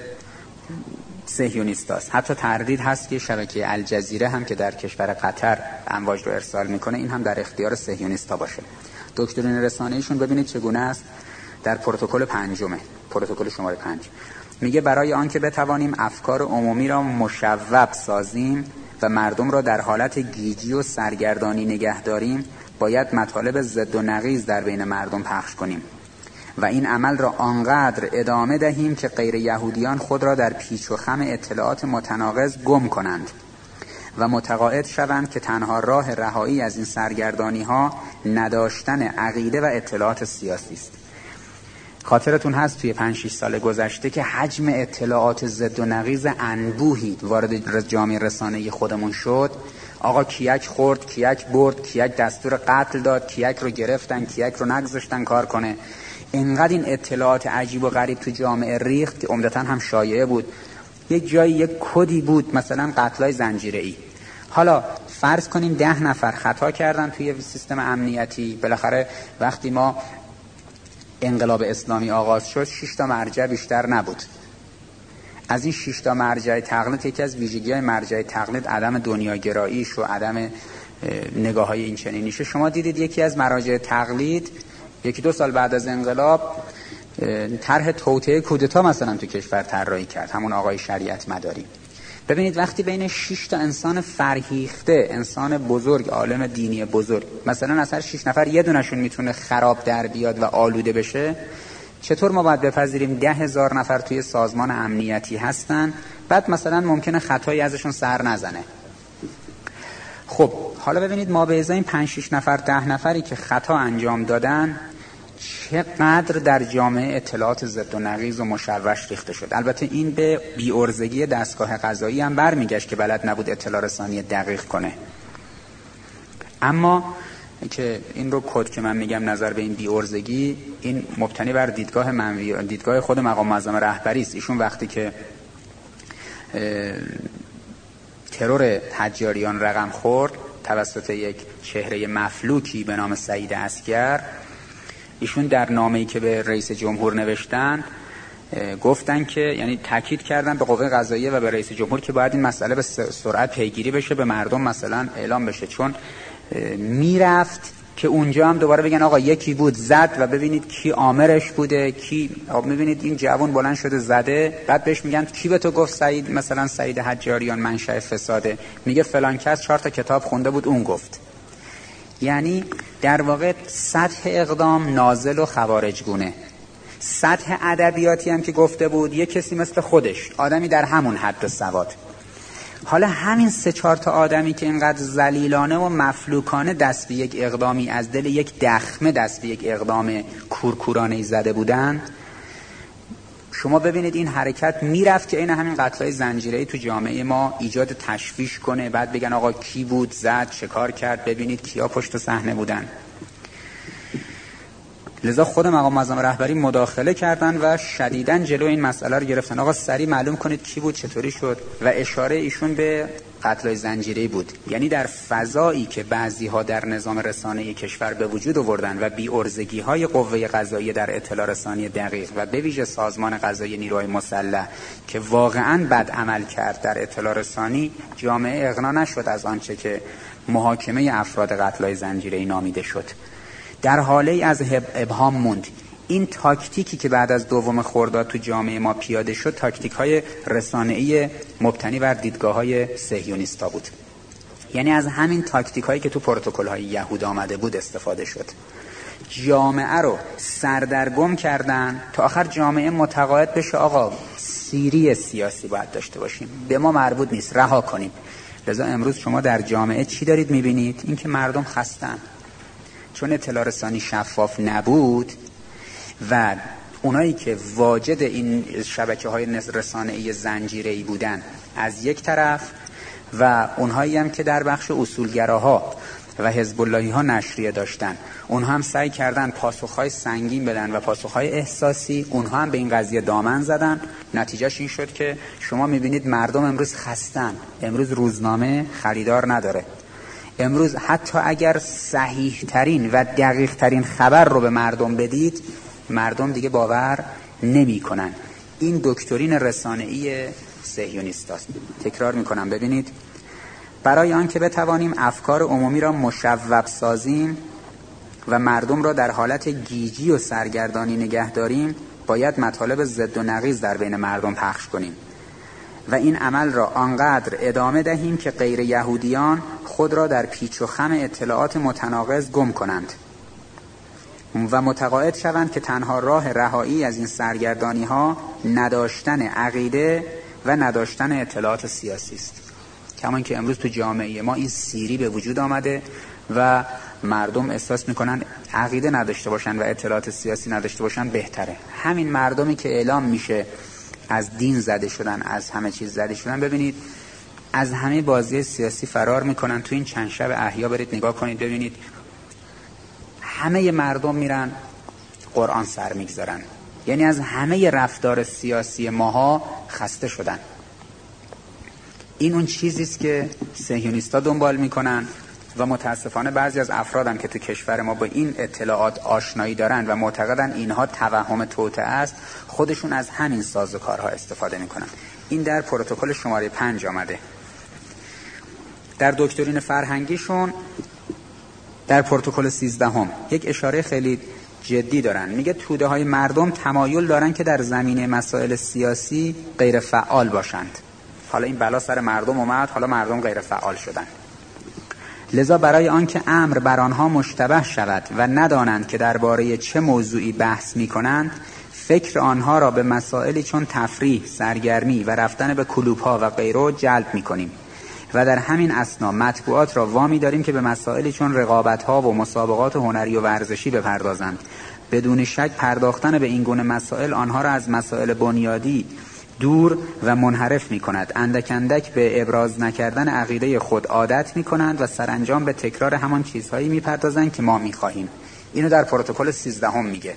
صهیونیست هست. حتی تردید هست که شبکه الجزیره هم که در کشور قطر امواج رو ارسال میکنه این هم در اختیار صهیونیست ها باشه. دکترین رسانه‌ایشون ببینید چگونه است. در پروتکل 5، پروتکل شماره 5 میگه برای آنکه بتوانیم افکار عمومی را مشوب سازیم و مردم را در حالت گیجی و سرگردانی نگه داریم، باید مطالب ضد و نقیض در بین مردم پخش کنیم و این عمل را آنقدر ادامه دهیم که غیر یهودیان خود را در پیچ و خم اطلاعات متناقض گم کنند و متقاعد شوند که تنها راه رهایی از این سرگردانی ها نداشتن عقیده و اطلاعات سیاسی است. خاطرتون هست توی 5-6 سال گذشته که حجم اطلاعات ضد و نقیض انبوهی وارد جامعه رسانه‌ای خودمون شد. آقا کیک خورد، کیک برد، کیک دستور قتل داد، کیک رو گرفتن، کیک رو نگذاشتن کار کنه. اینقدر این اطلاعات عجیب و غریب تو جامعه ریخت که عمدتاً هم شایعه بود. یک جایی یک کدی بود، مثلا قتلای زنجیره‌ای. حالا فرض کنیم 10 نفر خطا کردن توی سیستم امنیتی. بالاخره وقتی ما انقلاب اسلامی آغاز شد 6 تا مرجع بیشتر نبود. از این 6 تا مرجع تقلید، یکی از ویژگی‌های مرجع تقلید عدم دنیاگراییش و عدم نگاه‌های این چنینیشه. شما دیدید یکی از مراجع تقلید 1-2 سال بعد از انقلاب طرح توطئه کودتا مثلا تو کشور طراحی کرد، همون آقای شریعت مداری. ببینید وقتی بین 6 تا انسان فرهیخته، انسان بزرگ، عالم دینی بزرگ، مثلا از هر 6 نفر یه دونشون میتونه خراب در بیاد و آلوده بشه، چطور ما باید بپذیریم 10,000 نفر توی سازمان امنیتی هستن بعد مثلا ممکنه خطایی ازشون سر نزنه؟ خب حالا ببینید ما به ازای این 5-6 نفر 10 نفری که خطا انجام دادن چقدر در جامعه اطلاعات ضد و نقیض و مشوش ریخته شد. البته این به بی‌عرضگی دستگاه قضایی هم برمیگشت که بلد نبود اطلاع رسانی دقیق کنه. اما که این رو کد که من میگم نظر به این بی‌عرضگی، این مبتنی بر دیدگاه خود مقام معظم رهبری است. ایشون وقتی که ترور حجاریان رقم خورد توسط یک چهره مفلوکی به نام سعید عسکر، ایشون در نامه‌ای که به رئیس جمهور نوشتن گفتن که، یعنی تاکید کردن به قوه قضاییه و به رئیس جمهور که باید این مسئله به سرعت پیگیری بشه، به مردم مثلا اعلام بشه، چون میرفت که اونجا هم دوباره بگن آقا یکی بود زد و ببینید کی آمرش بوده، کی میبینید این جوان بلند شده زده، بعد بهش میگن کی به تو گفت سعید، مثلا سعید حجاریان منشأ فساده، میگه فلان کس 4 تا کتاب خونده بود اون گفت. یعنی در واقع سطح اقدام نازل و خوارجگونه. سطح ادبیاتی هم که گفته بود یک کسی مثل خودش، آدمی در همون حد سواد. حالا همین 3-4 تا آدمی که اینقدر ذلیلانه و مفلوکانه دست به یک اقدامی از دل یک دخمه دست به یک اقدام کورکورانه‌ای زده بودن، شما ببینید این حرکت میرفت که این همین قتل‌های زنجیره‌ای تو جامعه ما ایجاد تشویش کنه، بعد بگن آقا کی بود زد چه کار کرد، ببینید کیا پشت صحنه بودن. لذا خود مقام معظم رهبری مداخله کردن و شدیداً جلو این مسئله رو گرفتن. آقا سریع معلوم کنید کی بود، چطوری شد، و اشاره ایشون به قتل‌های زنجیره‌ای بود. یعنی در فضایی که بعضی‌ها در نظام رسانه‌ای کشور به وجود آوردن و بی‌عرضگی‌های قوه قضاییه در اطلاع رسانی دقیق و به ویژه سازمان قضایی نیروهای مسلح که واقعاً بد عمل کرد در اطلاع رسانی، جامعه اغنا نشد از آنچه که محاکمه افراد قتل‌های زنجیره‌ای نامیده شد. در حاله از ابهام موند. این تاکتیکی که بعد از دوم خرداد تو جامعه ما پیاده شد تاکتیک‌های رسانه‌ای مبتنی بر دیدگاه‌های صهیونیستا بود. یعنی از همین تاکتیک‌هایی که تو پروتکل‌های یهود آمده بود استفاده شد. جامعه رو سردرگم کردن تا آخر جامعه متقاعد بشه آقا سیری سیاسی باید داشته باشیم، به ما مربوط نیست، رها کنیم. لذا امروز شما در جامعه چی دارید می‌بینید؟ این که مردم خستن، چون اطلاع رسانی شفاف نبود و اونایی که واجد این شبکه‌های رسانه‌ای زنجیره‌ای بودن از یک طرف و اونهایی هم که در بخش اصولگراها و حزب اللهی ها نشریه داشتن، اونها هم سعی کردن پاسخهای سنگین بدن و پاسخهای احساسی، اونها هم به این قضیه دامن زدن. نتیجهش این شد که شما میبینید مردم امروز خستن، امروز روزنامه خریدار نداره، امروز حتی اگر صحیح ترین و دقیق ترین خبر رو به مردم بدید مردم دیگه باور نمی کنن. این دکترین رسانه‌ای صهیونیست است. تکرار میکنم، ببینید، برای آن که بتوانیم افکار عمومی را مشوب سازیم و مردم را در حالت گیجی و سرگردانی نگه داریم باید مطالب ضد و نقیض در بین مردم پخش کنیم و این عمل را آنقدر ادامه دهیم که غیر یهودیان خود را در پیچ و خم اطلاعات متناقض گم کنند و متقاعد شوند که تنها راه رهایی از این سرگردانی ها نداشتن عقیده و نداشتن اطلاعات سیاسی است. کمان که امروز تو جامعه ما این سیری به وجود آمده و مردم احساس میکنن عقیده نداشته باشن و اطلاعات سیاسی نداشته باشن بهتره. همین مردمی که اعلام میشه از دین زده شدن، از همه چیز زده شدن، ببینید از همه بازی سیاسی فرار میکنن. تو این چند شب احیا برید نگاه کنید ببینید همه مردم میرن قرآن سر میگذارن. یعنی از همه رفتار سیاسی ماها خسته شدن. این اون چیزیست که صهیونیستا دنبال میکنن و متاسفانه بعضی از افرادم که تو کشور ما با این اطلاعات آشنایی دارن و معتقدن اینها توهم توطئه است، خودشون از همین سازوکارها استفاده میکنن. این در پروتکل شماره 5 آمده. در دکترین فرهنگیشون در پروتکل 13 یک اشاره خیلی جدی دارن. میگه توده های مردم تمایل دارن که در زمینه مسائل سیاسی غیر فعال باشند. حالا این بلا سر مردم اومد، حالا مردم غیر فعال شدن. لذا برای آنکه امر بر آنها مشتبه شود و ندانند که درباره چه موضوعی بحث میکنند، فکر آنها را به مسائلی چون تفریح، سرگرمی و رفتن به کلوب‌ها و غیره جلب میکنیم و در همین اثنا مطبوعات را وامی داریم که به مسائلی چون رقابت‌ها و مسابقات هنری و ورزشی بپردازند. بدون شک پرداختن به این گونه مسائل آنها را از مسائل بنیادی دور و منحرف می کند. اندک اندک به ابراز نکردن عقیده خود عادت می کنند و سرانجام به تکرار همان چیزهایی می پردازند که ما می خواهیم. اینو در پروتکل 13 میگه.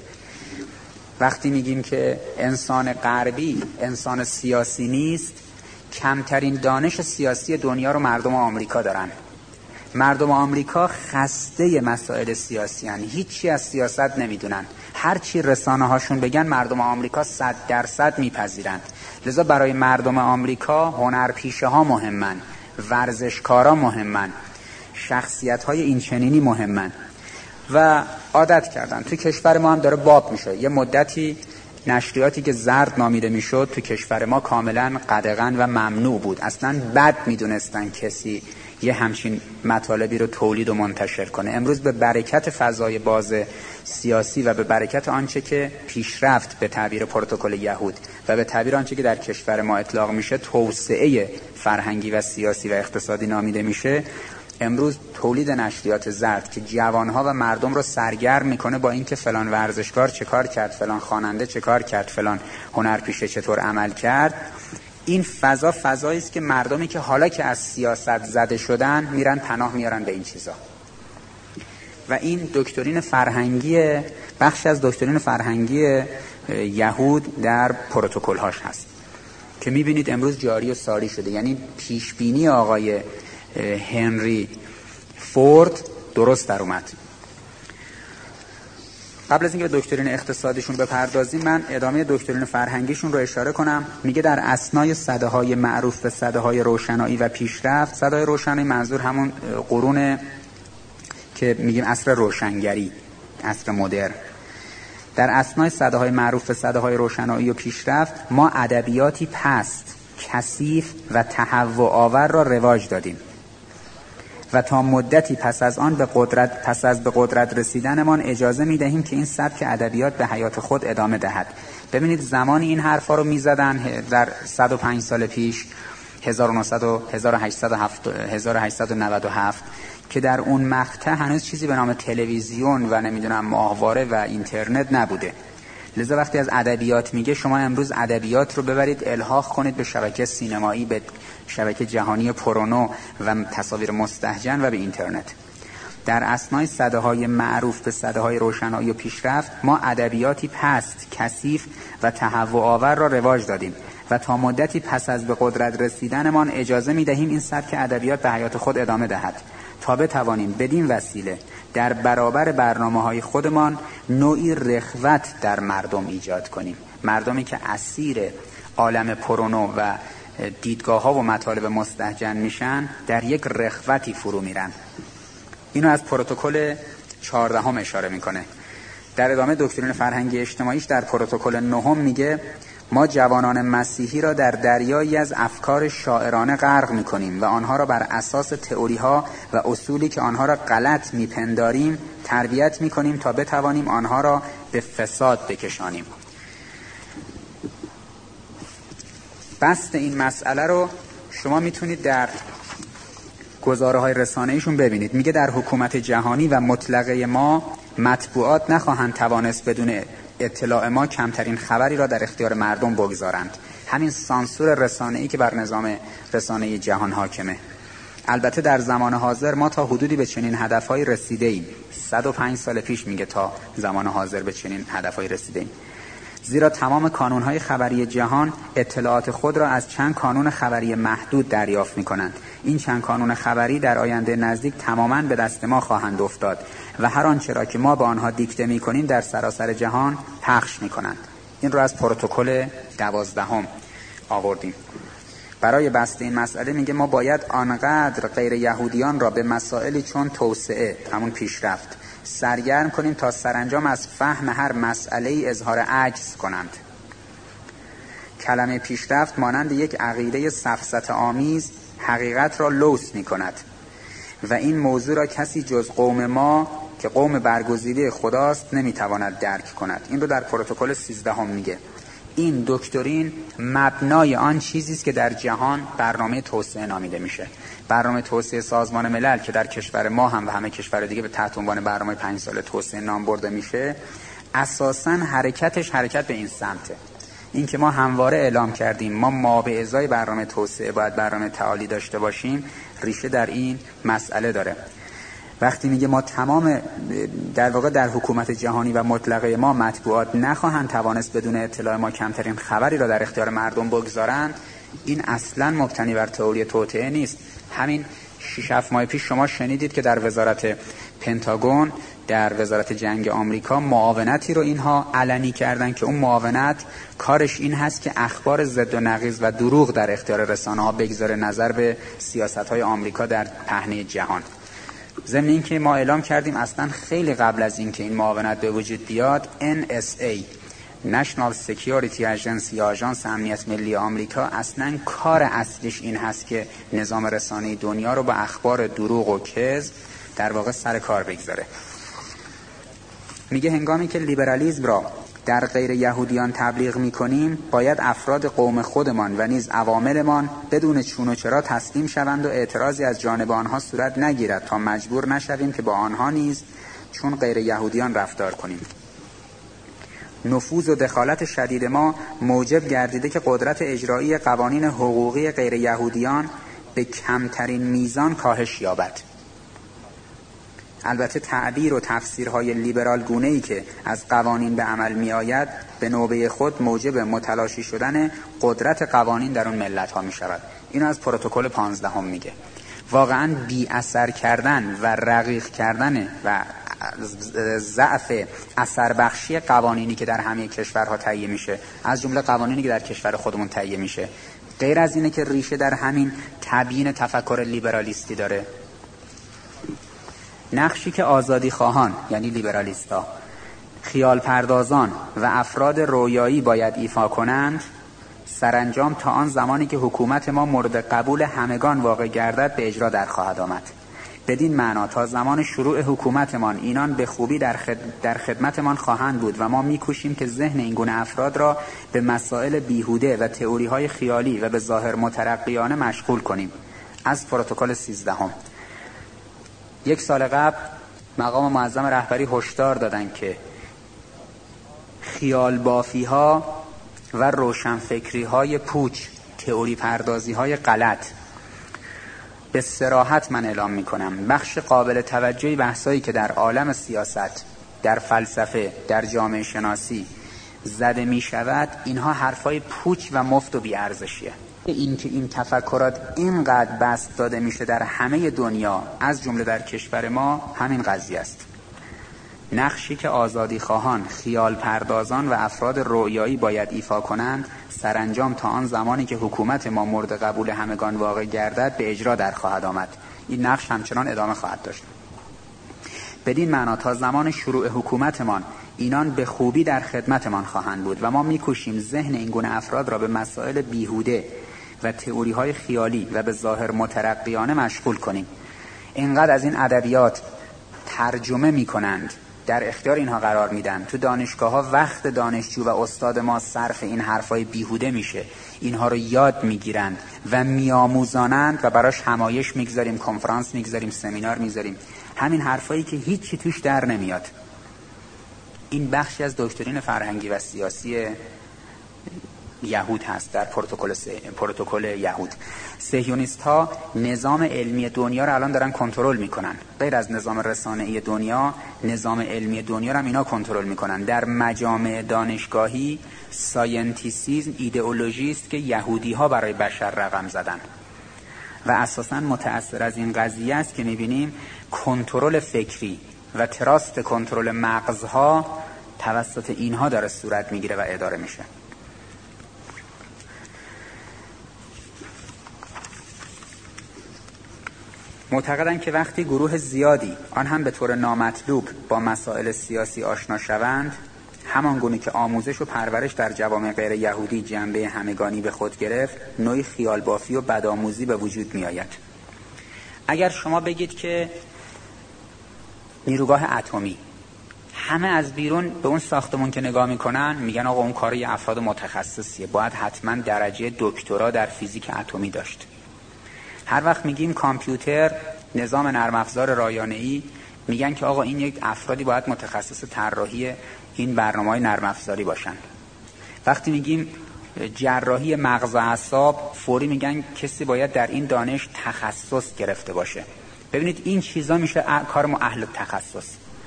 وقتی میگیم که انسان غربی انسان سیاسی نیست، کمترین دانش سیاسی دنیا رو مردم آمریکا دارن. مردم آمریکا خسته مسائل سیاسی هن. هیچی از سیاست نمیدونن. هرچی رسانه هاشون بگن مردم آمریکا 100% میپذیرند. لذا برای مردم آمریکا هنرپیشه ها مهمن، ورزشکارا مهمن، شخصیت های اینچنینی مهمن و عادت کردن. تو کشور ما هم داره باب میشه. یه مدتی نشریاتی که زرد نامیده میشد تو کشور ما کاملا قدغن و ممنوع بود. اصلا بد میدونستن کسی یه همچین مطالبی رو تولید و منتشر کنه. امروز به برکت فضای باز سیاسی و به برکت آنچه که پیشرفت به تعبیر پروتکل یهود و به تعبیر آنچه که در کشور ما اطلاق میشه توسعه فرهنگی و سیاسی و اقتصادی نامیده میشه، امروز تولید نشریات زرد که جوانها و مردم رو سرگرم میکنه با اینکه فلان ورزشکار چه کار کرد، فلان خواننده چه کار کرد، فلان هنرپیشه چطور عمل کرد، این فضایی است که مردمی که حالا که از سیاست زده شدن میرن پناه میارن به این چیزا. و این دکترین فرهنگی، بخش از دکترین فرهنگی یهود در پروتکل هاش هست که میبینید امروز جاری و ساری شده. یعنی پیشبینی آقای هنری فورد درست در اومد. قبل از اینکه به دکترین اقتصادیشون بپردازیم، من ادامه دکترین فرهنگیشون رو اشاره کنم. میگه در اثنای سده‌های معروف به سده‌های روشنایی و پیشرفت، سده‌های روشنایی منظور همون قرون که میگیم عصر روشنگری، عصر مدرن، در اثنای سده‌های معروف به سده‌های روشنایی و پیشرفت ما ادبیاتی پست، کثیف و تهوع آور را رواج دادیم و تا مدتی پس از به قدرت رسیدنمان اجازه می‌دهیم که این سبک ادبیات به حیات خود ادامه دهد. ببینید زمانی این حرفا رو می‌زدن در 105 سال پیش 1897 که در اون مقطع هنوز چیزی به نام تلویزیون و نمیدونم ماهواره و اینترنت نبوده. لذا وقتی از ادبیات میگه شما امروز ادبیات رو ببرید الحاق کنید به شبکه سینمایی، به شبکه جهانی پرونو و تصاویر مستهجن و به اینترنت. در اثنای سده‌های معروف به سده‌های روشنایی و پیشرفت ما ادبیاتی پست، کثیف و تهوع آور را رواج دادیم و تا مدتی پس از به قدرت رسیدنمان اجازه می‌دهیم این سبک ادبیات به حیات خود ادامه دهد تا بتوانیم بدین وسیله در برابر برنامه‌های خودمان نوعی رخوت در مردم ایجاد کنیم. مردمی که اسیر عالم پرونو و دیدگاه‌ها و مطالب مستهجن میشن در یک رخوتی فرو میرن. اینو از پروتکل 14 اشاره میکنه. در ادامه دکترین فرهنگی اجتماعیش در پروتکل 9 میگه ما جوانان مسیحی را در دریایی از افکار شاعرانه غرق می‌کنیم و آنها را بر اساس تئوری‌ها و اصولی که آنها را غلط می‌پنداریم تربیت می‌کنیم تا بتوانیم آنها را به فساد بکشانیم. بسط این مسئله رو شما میتونید در گزاره‌های رسانه‌ایشون ببینید. میگه در حکومت جهانی و مطلقه ما مطبوعات نخواهند توانست بدون اطلاع ما کمترین خبری را در اختیار مردم بگذارند. همین سانسور رسانه‌ای که بر نظام رسانه‌ای جهان حاکمه. البته در زمان حاضر ما تا حدودی به چنین هدف‌هایی رسیده‌ایم. 105 سال پیش میگه تا زمان حاضر به چنین هدف‌هایی رسیده‌ایم. زیرا تمام کانون‌های خبری جهان اطلاعات خود را از چند کانون خبری محدود دریافت می‌کنند. این چند کانون خبری در آینده نزدیک تماماً به دست ما خواهند افتاد و هر آنچه را که ما به آنها دیکته می‌کنیم در سراسر جهان پخش می‌کنند. این را از پروتکل 12 آوردیم. برای بسط این مسئله میگه ما باید آنقدر غیر یهودیان را به مسائلی چون توسعه، همون پیشرفت، سرگرم کنیم تا سرانجام از فهم هر مسئله‌ای اظهار عجز کنند. کلمه پیشرفت مانند یک عقیده سفسطه آمیز حقیقت را لوث می‌کند و این موضوع را کسی جز قوم ما که قوم برگزیده خداست نمی‌تواند درک کند. این رو در پروتکل 13 میگه. این دکترین مبنای آن چیزی است که در جهان برنامه توسعه نامیده میشه. برنامه توسعه سازمان ملل که در کشور ما هم و همه کشور دیگه به تحت عنوان برنامه 5 ساله توسعه نام برده میشه، اساساً حرکت به این سمته. این که ما همواره اعلام کردیم ما به ازای برنامه توسعه باید برنامه تعالی داشته باشیم، ریشه در این مسئله داره. وقتی میگه ما تمام در واقع در حکومت جهانی و مطلقه ما مطبوعات نخواهند توانست بدون اطلاع ما کمترین خبری را در اختیار مردم بگذارند، این اصلا مبتنی بر تئوری توطئه نیست. همین 6-7 ماه پیش شما شنیدید که در وزارت پنتاگون، در وزارت جنگ آمریکا معاونتی رو اینها علنی کردن که اون معاونت کارش این هست که اخبار ضد و نقیض و دروغ در اختیار رسانه‌ها بگذاره نظر به سیاست‌های آمریکا در پهنه جهان. ضمن این که ما اعلام کردیم اصلا خیلی قبل از این که این معاونت به وجود بیاد NSA National Security Agency یا آژانس امنیت ملی آمریکا اصلا کار اصلیش این هست که نظام رسانه‌ای دنیا رو با اخبار دروغ و کذب در واقع سر کار بگذاره. میگه هنگامی که لیبرالیسم را در غیر یهودیان تبلیغ میکنیم باید افراد قوم خودمان و نیز عواملمان بدون چون و چرا تسلیم شوند و اعتراضی از جانب آنها صورت نگیرد تا مجبور نشویم که با آنها نیز چون غیر یهودیان رفتار کنیم. نفوذ و دخالت شدید ما موجب گردیده که قدرت اجرایی قوانین حقوقی غیر یهودیان به کمترین میزان کاهش یابد. البته تعبیر و تفسیرهای لیبرال گونه‌ای که از قوانین به عمل می آید به نوبه خود موجب متلاشی شدن قدرت قوانین در اون ملت ها می شود. اینو از پروتکل 15 میگه. واقعا بی اثر کردن و رقیق کردن و ضعف اثر بخشی قوانینی که در همه کشورها تهیه میشه، از جمله قوانینی که در کشور خودمون تهیه میشه، غیر از اینه که ریشه در همین تبیین تفکر لیبرالیستی داره. نقشی که آزادی خواهان یعنی لیبرالیستا خیال پردازان و افراد رویایی باید ایفا کنند، سرانجام تا آن زمانی که حکومت ما مورد قبول همگان واقع گردد به اجرا در خواهد آمد. بدین معنا تا زمان شروع حکومتمان اینان به خوبی در خدمتمان خواهند بود و ما می‌کوشیم که ذهن این گونه افراد را به مسائل بیهوده و تئوری‌های خیالی و به ظاهر مترقیانه مشغول کنیم. از پروتکل 13. 1 سال قبل مقام معظم رهبری هشدار دادند که خیال بافی‌ها و روشنفکری‌های پوچ، تئوری پردازی‌های غلط، به صراحت من اعلام می‌کنم بخش قابل توجهی بحثایی که در عالم سیاست، در فلسفه، در جامعه شناسی زده می‌شود، اینها حرفای پوچ و مفت و بی‌ارزشیه. این که این تفکرات اینقدر بسط داده میشه در همه دنیا از جمله در کشور ما، همین قضیه است. نقشی که آزادی خواهان، خیال پردازان و افراد رویایی باید ایفا کنند، سرانجام تا آن زمانی که حکومت ما مورد قبول همگان واقع گردد به اجرا در خواهد آمد. این نقش همچنان ادامه خواهد داشت. بدین معنا تا زمان شروع حکومتمان اینان به خوبی در خدمتمان خواهند بود و ما می‌کوشیم ذهن این گونه افراد را به مسائل بیهوده و تئوری‌های خیالی و به ظاهر مترقیانه مشغول کنیم. اینقدر از این ادبیات ترجمه می‌کنند، در اختیار اینها قرار میدن، تو دانشگاه‌ها وقت دانشجو و استاد ما صرف این حرفای بیهوده میشه، اینها رو یاد میگیرند و میآموزانند و براش همایش میگذاریم، کنفرانس میگذاریم، سمینار میگذاریم، همین حرفایی که هیچی توش در نمیاد. این بخشی از دکترین فرهنگی و سیاسی یهود هست در پروتکل یهود. صهیونیست ها نظام علمی دنیا رو الان دارن کنترل میکنن. غیر از نظام رسانه‌ای دنیا، نظام علمی دنیا رو هم اینا کنترل میکنن. در مجامع دانشگاهی ساینتیسیزم ایدئولوژی است که یهودی ها برای بشر رقم زدن و اساساً متأثر از این قضیه است که میبینیم کنترل فکری و تراست کنترل مغزها توسط اینها داره صورت میگیره و اداره میشه. معتقدند که وقتی گروه زیادی آن هم به طور نامطلوب با مسائل سیاسی آشنا شوند، همان گونه که آموزش و پرورش در جوامع غیر یهودی جنبه همگانی به خود گرفت، نوعی خیال بافی و بدآموزی به وجود می آید. اگر شما بگید که نیروگاه اتمی، همه از بیرون به اون ساختمون که نگاه میکنن میگن آقا اون کار یه افراد متخصصیه، باید حتما درجه دکترا در فیزیک اتمی داشت. هر وقت میگیم کامپیوتر، نظام نرم افزار رایانه‌ای، میگن که آقا این یک افرادی باید متخصص طراحی این برنامه‌های نرم افزاری باشن. وقتی میگیم جراحی مغز و اعصاب، فوری میگن کسی باید در این دانش تخصص گرفته باشه. ببینید این چیزا میشه کار ما اهل تخصص.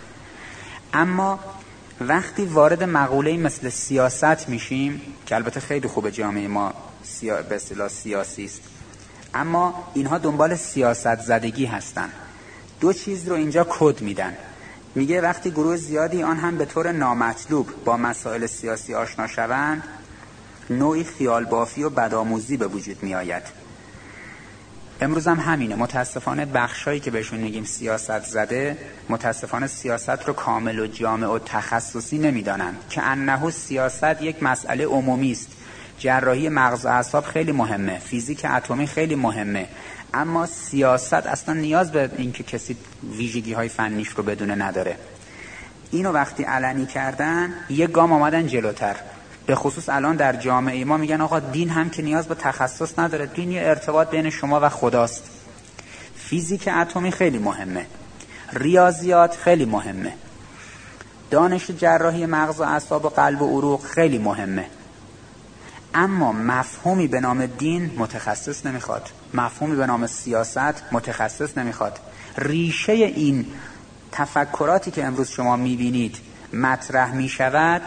اما وقتی وارد مقوله‌ای مثل سیاست میشیم که البته خیلی خوبه جامعه ما به اصطلاح سیاسی است، اما اینها دنبال سیاست زدگی هستن. دو چیز رو اینجا کد میدن. میگه وقتی گروه زیادی آن هم به طور نامطلوب با مسائل سیاسی آشنا شوند، نوعی خیال بافی و بدآموزی به وجود می آید. امروز هم همینه. متاسفانه بخشایی که بهشون میگیم سیاست زده، متاسفانه سیاست رو کامل و جامع و تخصصی نمیدانند که انه سیاست یک مسئله عمومی است. جراحی مغز و اعصاب خیلی مهمه، فیزیک اتمی خیلی مهمه، اما سیاست اصلا نیاز به این که کسی ویژگی‌های فنیش رو بدونه نداره. اینو وقتی علنی کردن یه گام آمدن جلوتر. به خصوص الان در جامعه ما میگن آقا دین هم که نیاز به تخصص نداره، دین یه ارتباط بین شما و خداست. فیزیک اتمی خیلی مهمه، ریاضیات خیلی مهمه، دانش جراحی مغز و اعصاب و قلب و عروق خیلی مهمه، اما مفهومی به نام دین متخصص نمیخواد، مفهومی به نام سیاست متخصص نمیخواد. ریشه این تفکراتی که امروز شما میبینید مطرح میشود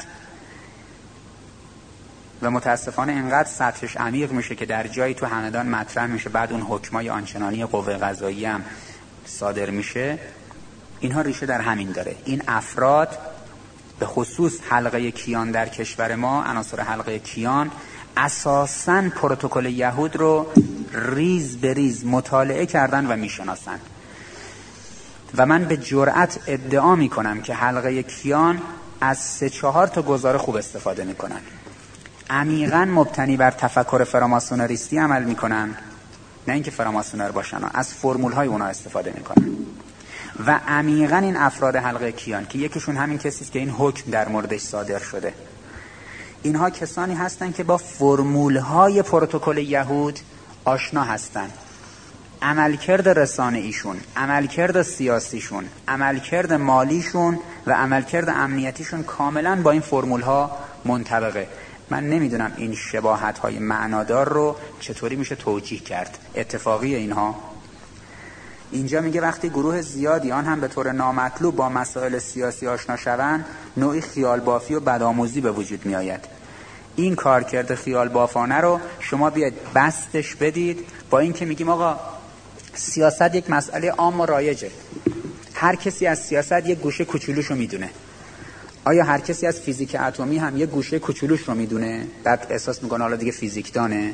و متاسفانه اینقدر سطحش عمیق میشه که در جایی تو همدان مطرح میشه، بعد اون حکمای آنچنانی قوه قضاییه هم صادر میشه. اینها ریشه در همین داره. این افراد به خصوص حلقه کیان در کشور ما، عناصر حلقه کیان، اساساً پروتکل یهود رو ریز به ریز مطالعه کردن و میشناسن و من به جرأت ادعا میکنم که حلقه کیان از 3-4 تا گزاره خوب استفاده میکنن. عمیقاً مبتنی بر تفکر فراماسونریستی عمل میکنن، نه اینکه فراماسونر باشن، از فرمول‌های اونا استفاده میکنن. و عمیقاً این افراد حلقه کیان که یکیشون همین کسی است که این حکم در موردش صادر شده، اینها کسانی هستن که با فرمول‌های پروتکل یهود آشنا هستن. عملکرد رسانه ایشون، عملکرد سیاسیشون، عملکرد مالیشون و عملکرد امنیتیشون کاملا با این فرمول‌ها منطبقه. من نمیدونم این شباهت‌های معنادار رو چطوری میشه توجیه کرد. اتفاقی اینها اینجا میگه وقتی گروه زیادی آن هم به طور نامطلوب با مسائل سیاسی آشنا شوند، نوعی خیال بافی و بدآموزی به وجود میآید. این کارکرد خیال بافانه رو شما بیاید بستش بدید با این که میگیم آقا سیاست یک مسئله عام و رایجه، هر کسی از سیاست یک گوشه کوچولوشو میدونه. آیا هر کسی از فیزیک اتمی هم یک گوشه کوچولوش رو میدونه؟ بعد احساس میکنه حالا دیگه فیزیکدانه.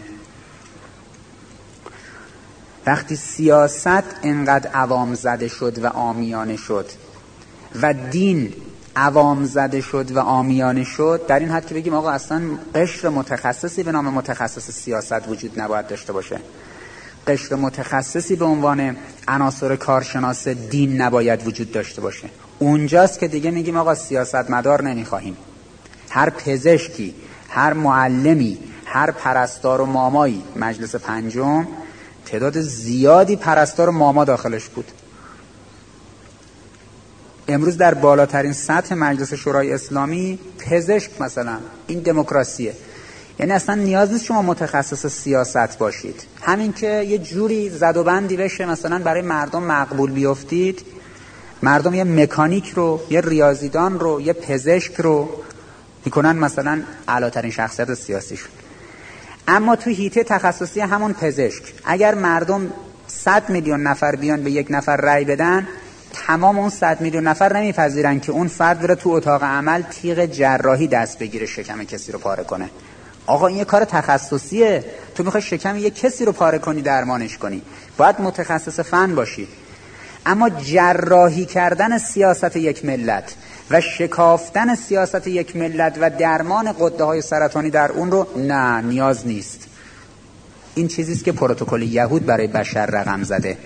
وقتی سیاست انقدر عوام زده شد و عامیانه شد و دین عوام زده شد و عامیانه شد، در این حد که بگیم آقا اصلا قشر متخصصی به نام متخصص سیاست وجود نباید داشته باشه، قشر متخصصی به عنوان عناصر کارشناس دین نباید وجود داشته باشه. اونجاست که دیگه میگیم آقا سیاستمدار نمیخواهیم. هر پزشکی، هر معلمی، هر پرستار و مامایی، مجلس پنجم تعداد زیادی پرستار و ماما داخلش بود. امروز در بالاترین سطح مجلس شورای اسلامی پزشک مثلا، این دموکراسیه. یعنی اصلا نیاز نیست شما متخصص سیاست باشید، همین که یه جوری زد و بندی بشه مثلا برای مردم مقبول بیافتید، مردم یه مکانیک رو، یه ریاضیدان رو، یه پزشک رو میکنن مثلا اعلاترین شخصیت سیاسیشون. اما تو حیطه تخصصی همون پزشک اگر مردم 100 میلیون نفر بیان به یک نفر رأی بدن، تمام اون 100 میلیون نفر نمیپذیرن که اون فرد بره تو اتاق عمل تیغ جراحی دست بگیره شکم کسی رو پاره کنه. آقا این یه کار تخصصیه، تو میخوای شکم یک کسی رو پاره کنی، درمانش کنی، باید متخصص فن باشی. اما جراحی کردن سیاست یک ملت و شکافتن سیاست یک ملت و درمان غده‌های سرطانی در اون رو نه، نیاز نیست. این چیزیست که پروتکل یهود برای بشر رقم زده.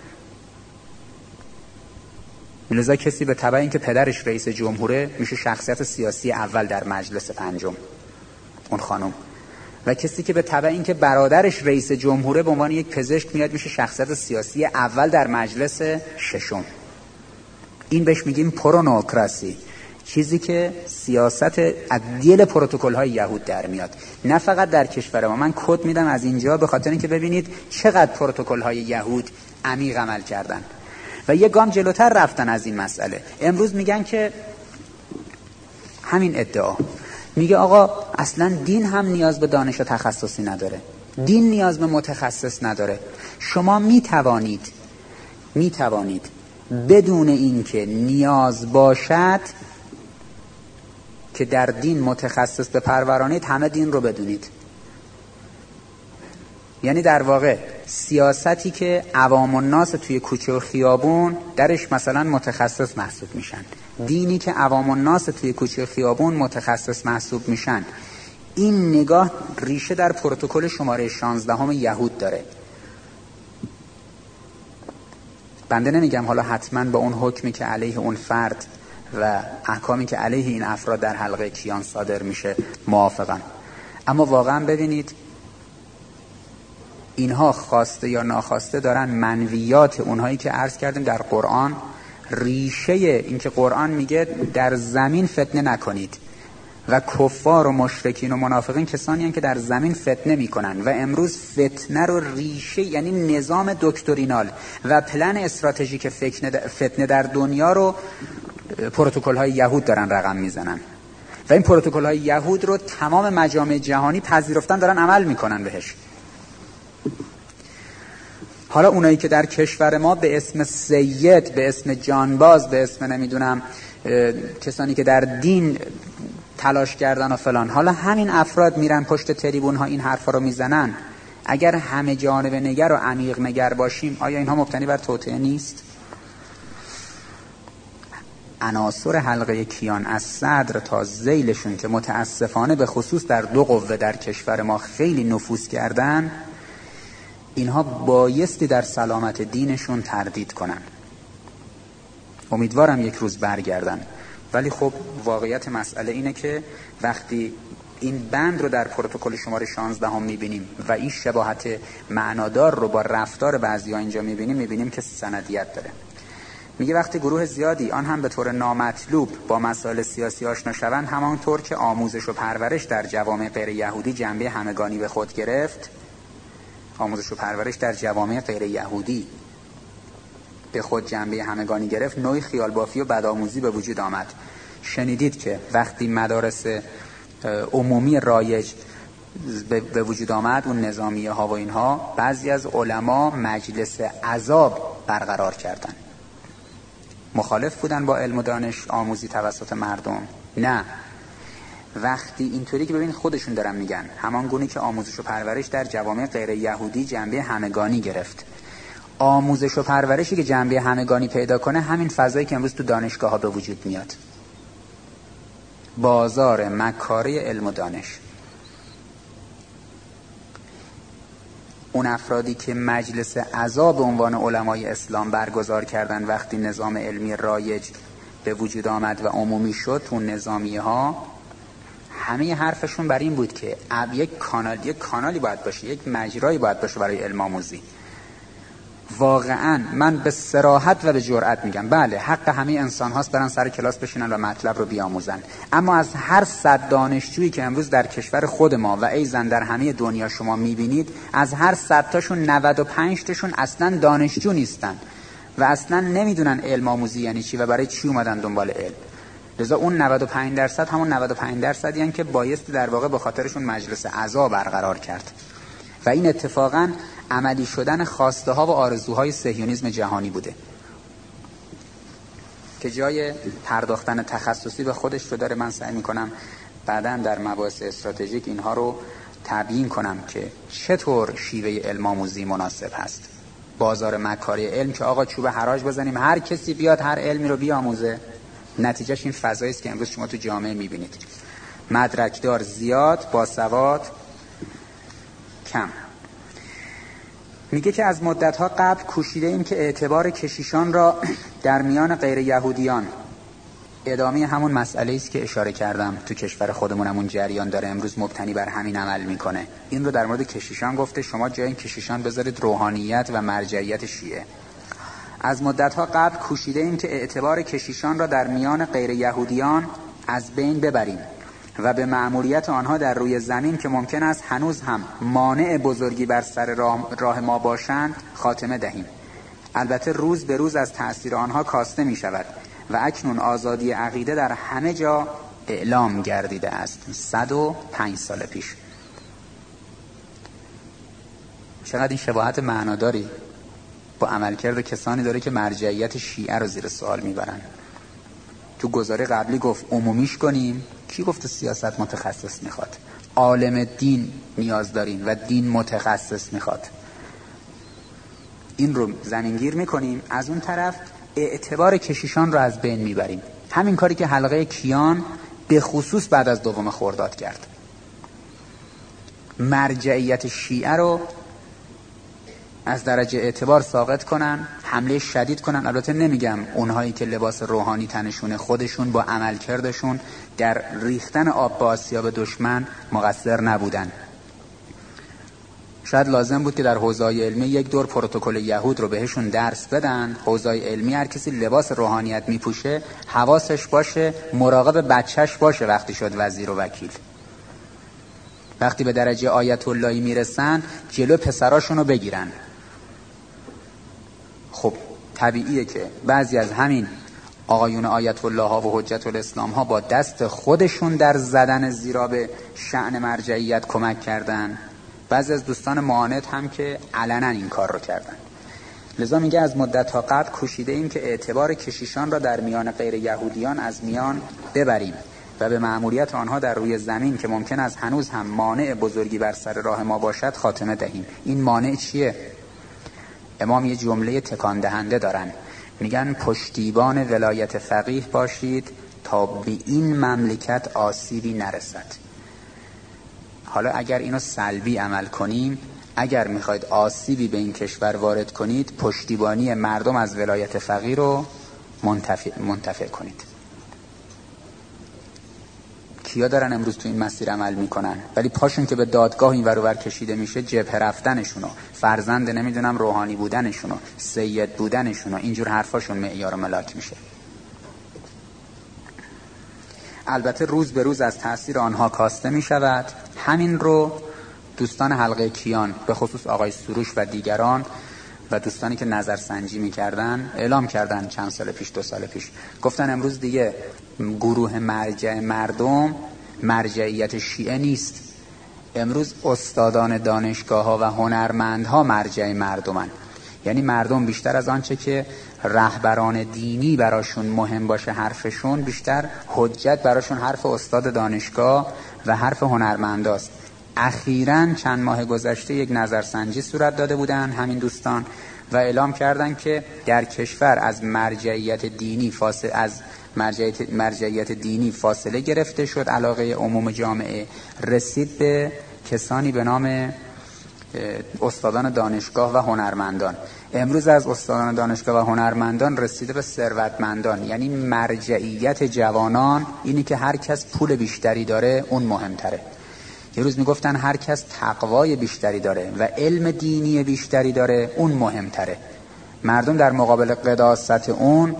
لذا کسی به تبع اینکه پدرش رئیس جمهوره میشه شخصیت سیاسی اول در مجلس پنجم، اون خانم. و کسی که به تبع اینکه برادرش رئیس جمهوره به عنوان یک پزشک میاد میشه شخصیت سیاسی اول در مجلس ششم. این بهش میگیم پرونوکراسی، چیزی که سیاست از دیل پروتکل‌های یهود در میاد، نه فقط در کشور ما. من کد میدم از اینجا به خاطر اینکه ببینید چقدر پروتکل‌های یهود عمیق عمل کردن و یه گام جلوتر رفتن از این مسئله. امروز میگن که همین ادعا میگه آقا اصلا دین هم نیاز به دانش تخصصی نداره، دین نیاز به متخصص نداره. شما میتوانید بدون اینکه نیاز باشد که در دین متخصص به پرورانید همه دین رو بدونید. یعنی در واقع سیاستی که عوام الناس توی کوچه و خیابون درش مثلا متخصص محسوب میشن، دینی که عوام الناس توی کوچه و خیابون متخصص محسوب میشن، این نگاه ریشه در پروتکل شماره 16 یهود داره. بنده نمیگم حالا حتما با اون حکمی که علیه اون فرد و احکامی که علیه این افراد در حلقه کیان صادر میشه موافقم، اما واقعا ببینید اینها خواسته یا ناخواسته دارن منویات اونهایی که عرض کردیم در قرآن، ریشه این که قرآن میگه در زمین فتنه نکنید و کفار و مشرکین و منافقین کسانی هستند که در زمین فتنه میکنن و امروز فتنه رو ریشه، یعنی نظام دکترینال و پلن استراتژیک فتنه در دنیا رو پروتکل های یهود دارن رقم میزنن و این پروتکل های یهود رو تمام مجامع جهانی پذیرفتن، دارن عمل میکنن بهش. حالا اونایی که در کشور ما به اسم سید، به اسم جانباز، به اسم نمیدونم کسانی که در دین تلاش کردن و فلان، حالا همین افراد میرن پشت تریبون ها این حرفا رو میزنن. اگر همه جانب نگر و عمیق نگر باشیم، آیا اینها مبتنی بر توطئه نیست؟ عناصر حلقه کیان از صدر تا ذیلشون که متاسفانه به خصوص در 2 قوه در کشور ما خیلی نفوذ کردن، اینها بایستی در سلامت دینشون تردید کنن. امیدوارم یک روز برگردن، ولی خب واقعیت مسئله اینه که وقتی این بند رو در پروتکل شماره 16 میبینیم و این شباهت معنادار رو با رفتار بعضی‌ها اینجا میبینیم که سندیت داره. میگه وقتی گروه زیادی آن هم به طور نامطلوب با مسائل سیاسی آشنا شوند، همانطور که آموزش و پرورش در جوامع غیر یهودی جنبه همگانی به خود گرفت، آموزش و پرورش در جوامع غیر یهودی به خود جنبه همگانی گرفت، نوعی خیال بافی و بدآموزی به وجود آمد. شنیدید که وقتی مدارس عمومی رایج به وجود آمد، اون نظامیه ها و اینها، بعضی از علما مجلس عذاب برقرار کردن. مخالف بودن با علم و دانش آموزی توسط مردم؟ نه. وقتی اینطوری که ببین خودشون دارن میگن، همان گونه که آموزش و پرورش در جوامع غیر یهودی جنبه همگانی گرفت. آموزش و پرورشی که جنبه همگانی پیدا کنه، همین فضایی که امروز تو دانشگاه ها به وجود میاد، بازار مکاره علم و دانش. اون افرادی که مجلس عذاب به عنوان علمای اسلام برگزار کردن وقتی نظام علمی رایج به وجود آمد و عمومی شد، اون نظامیه ها همه حرفشون بر این بود که یک کانالی باید باشه، یک مجرایی باید باشه برای علم آموزی. واقعا من به صراحت و به جرئت میگم، بله حق همه انسان هاست برن سر کلاس بشینن و مطلب رو بیاموزن، اما از هر 100 دانشجویی که امروز در کشور خود ما و ایزن در همه دنیا شما میبینید، از هر 100 تاشون 95 تاشون اصلا دانشجو نیستن و اصلا نمیدونن علم آموزی یعنی چی و برای چی اومدن دنبال علم. لذا اون 95% همون 95% یعنی که بایستی در واقع به خاطرشون مجلس عزا برقرار کرد. و این اتفاقاً عملی شدن خواسته ها و آرزوهای صهیونیسم جهانی بوده که جای پرداختن تخصصی به خودش رو داره. من سعی میکنم بعداً در مباحث استراتژیک اینها رو تبیین کنم که چطور شیوه علم آموزی مناسب هست. بازار مکاری علم که آقا چوب حراج بزنیم هر کسی بیاد هر علمی رو بیاموزه، نتیجهش این فضایی است که امروز شما تو جامعه میبینید. مدرکدار زیاد، باسواد کم. میگه که از مدتها قبل کوشیده ایم که اعتبار کشیشان را در میان غیر یهودیان، ادامه همون مسئله است که اشاره کردم تو کشور خودمون همون جریان داره امروز مبتنی بر همین عمل میکنه. این رو در مورد کشیشان گفته، شما جای این کشیشان بذارید روحانیت و مرجعیت شیعه. از مدتها قبل کوشیده ایم که اعتبار کشیشان را در میان غیر یهودیان از بین ببریم و به مأموریت آنها در روی زمین که ممکن است هنوز هم مانع بزرگی بر سر راه ما باشند خاتمه دهیم. البته روز به روز از تأثیر آنها کاسته می شود و اکنون آزادی عقیده در همه جا اعلام گردیده است. 105 سال پیش. چقدر این شباهت معناداری با عملکرد کسانی داره که مرجعیت شیعه رو زیر سوال میبرن. تو گزاره قبلی گفت عمومیش کنیم، کی گفت سیاست متخصص میخواد؟ عالم دین نیاز داریم و دین متخصص میخواد. این رو زمینگیر میکنیم، از اون طرف اعتبار کشیشان رو از بین میبریم. همین کاری که حلقه کیان به خصوص بعد از 2 خرداد کرد. مرجعیت شیعه رو از درجه اعتبار ساقط کنن، حمله شدید کنن. البته نمیگم اونهایی که لباس روحانی تنشونه خودشون با عملکردشون در ریختن آب به آسیاب دشمن مقصر نبودن. شاید لازم بود که در حوزه‌های علمی یک دور پروتکل یهود رو بهشون درس بدن. حوزه‌های علمی هر کسی لباس روحانیت میپوشه حواسش باشه، مراقب بچهش باشه وقتی شد وزیر و وکیل. وقتی به درجه آیت اللهی میرسن جلو پسراشون رو بگیرن. خب طبیعیه که بعضی از همین آقایون آیت الله ها و حجت الاسلام ها با دست خودشون در زدن زیرا به شأن مرجعیت کمک کردن، بعضی از دوستان معاند هم که علنا این کار رو کردن. لذا میگه از مدت ها قبل کوشیده ایم که اعتبار کشیشان را در میان غیر یهودیان از میان ببریم و به مأموریت آنها در روی زمین که ممکن است هنوز هم مانع بزرگی بر سر راه ما باشد خاتمه دهیم. این مانع چیه؟ امام یه جمله تکان دهنده دارن، میگن پشتیبان ولایت فقیه باشید تا به این مملکت آسیبی نرسد. حالا اگر اینو سلبی عمل کنیم، اگر میخواید آسیبی به این کشور وارد کنید، پشتیبانی مردم از ولایت فقیه رو منتفع کنید. کیا دارن امروز تو این مسیر عمل میکنن؟ ولی پاشون که به دادگاه این ور و ور کشیده میشه، جبهه رفتنشونو، فرزند نمیدونم روحانی بودنشونو، سید بودنشونو، اینجور حرفاشون معیار ملاک میشه. البته روز به روز از تأثیر آنها کاسته میشود. همین رو دوستان حلقه کیان، به خصوص آقای سروش و دیگران و دوستانی که نظرسنجی میکردن اعلام کردن چند سال پیش، 2 سال پیش، گفتن امروز دیگه گروه مرجع مردم مرجعیت شیعه نیست، امروز استادان دانشگاه ها و هنرمندها مرجع مردمن. یعنی مردم بیشتر از آنچه که رهبران دینی براشون مهم باشه حرفشون، بیشتر حجت براشون حرف استاد دانشگاه و حرف هنرمنداست. اخیراً چند ماه گذشته یک نظرسنجی صورت داده بودن همین دوستان و اعلام کردن که در کشور از مرجعیت دینی فاصله گرفته شد، علاقه عموم جامعه رسید به کسانی به نام استادان دانشگاه و هنرمندان. امروز از استادان دانشگاه و هنرمندان رسیده به ثروتمندان. یعنی مرجعیت جوانان اینی که هر کس پول بیشتری داره اون مهمتره. یه روز میگفتن هر کس تقوای بیشتری داره و علم دینی بیشتری داره اون مهمتره. مردم در مقابل قداست اون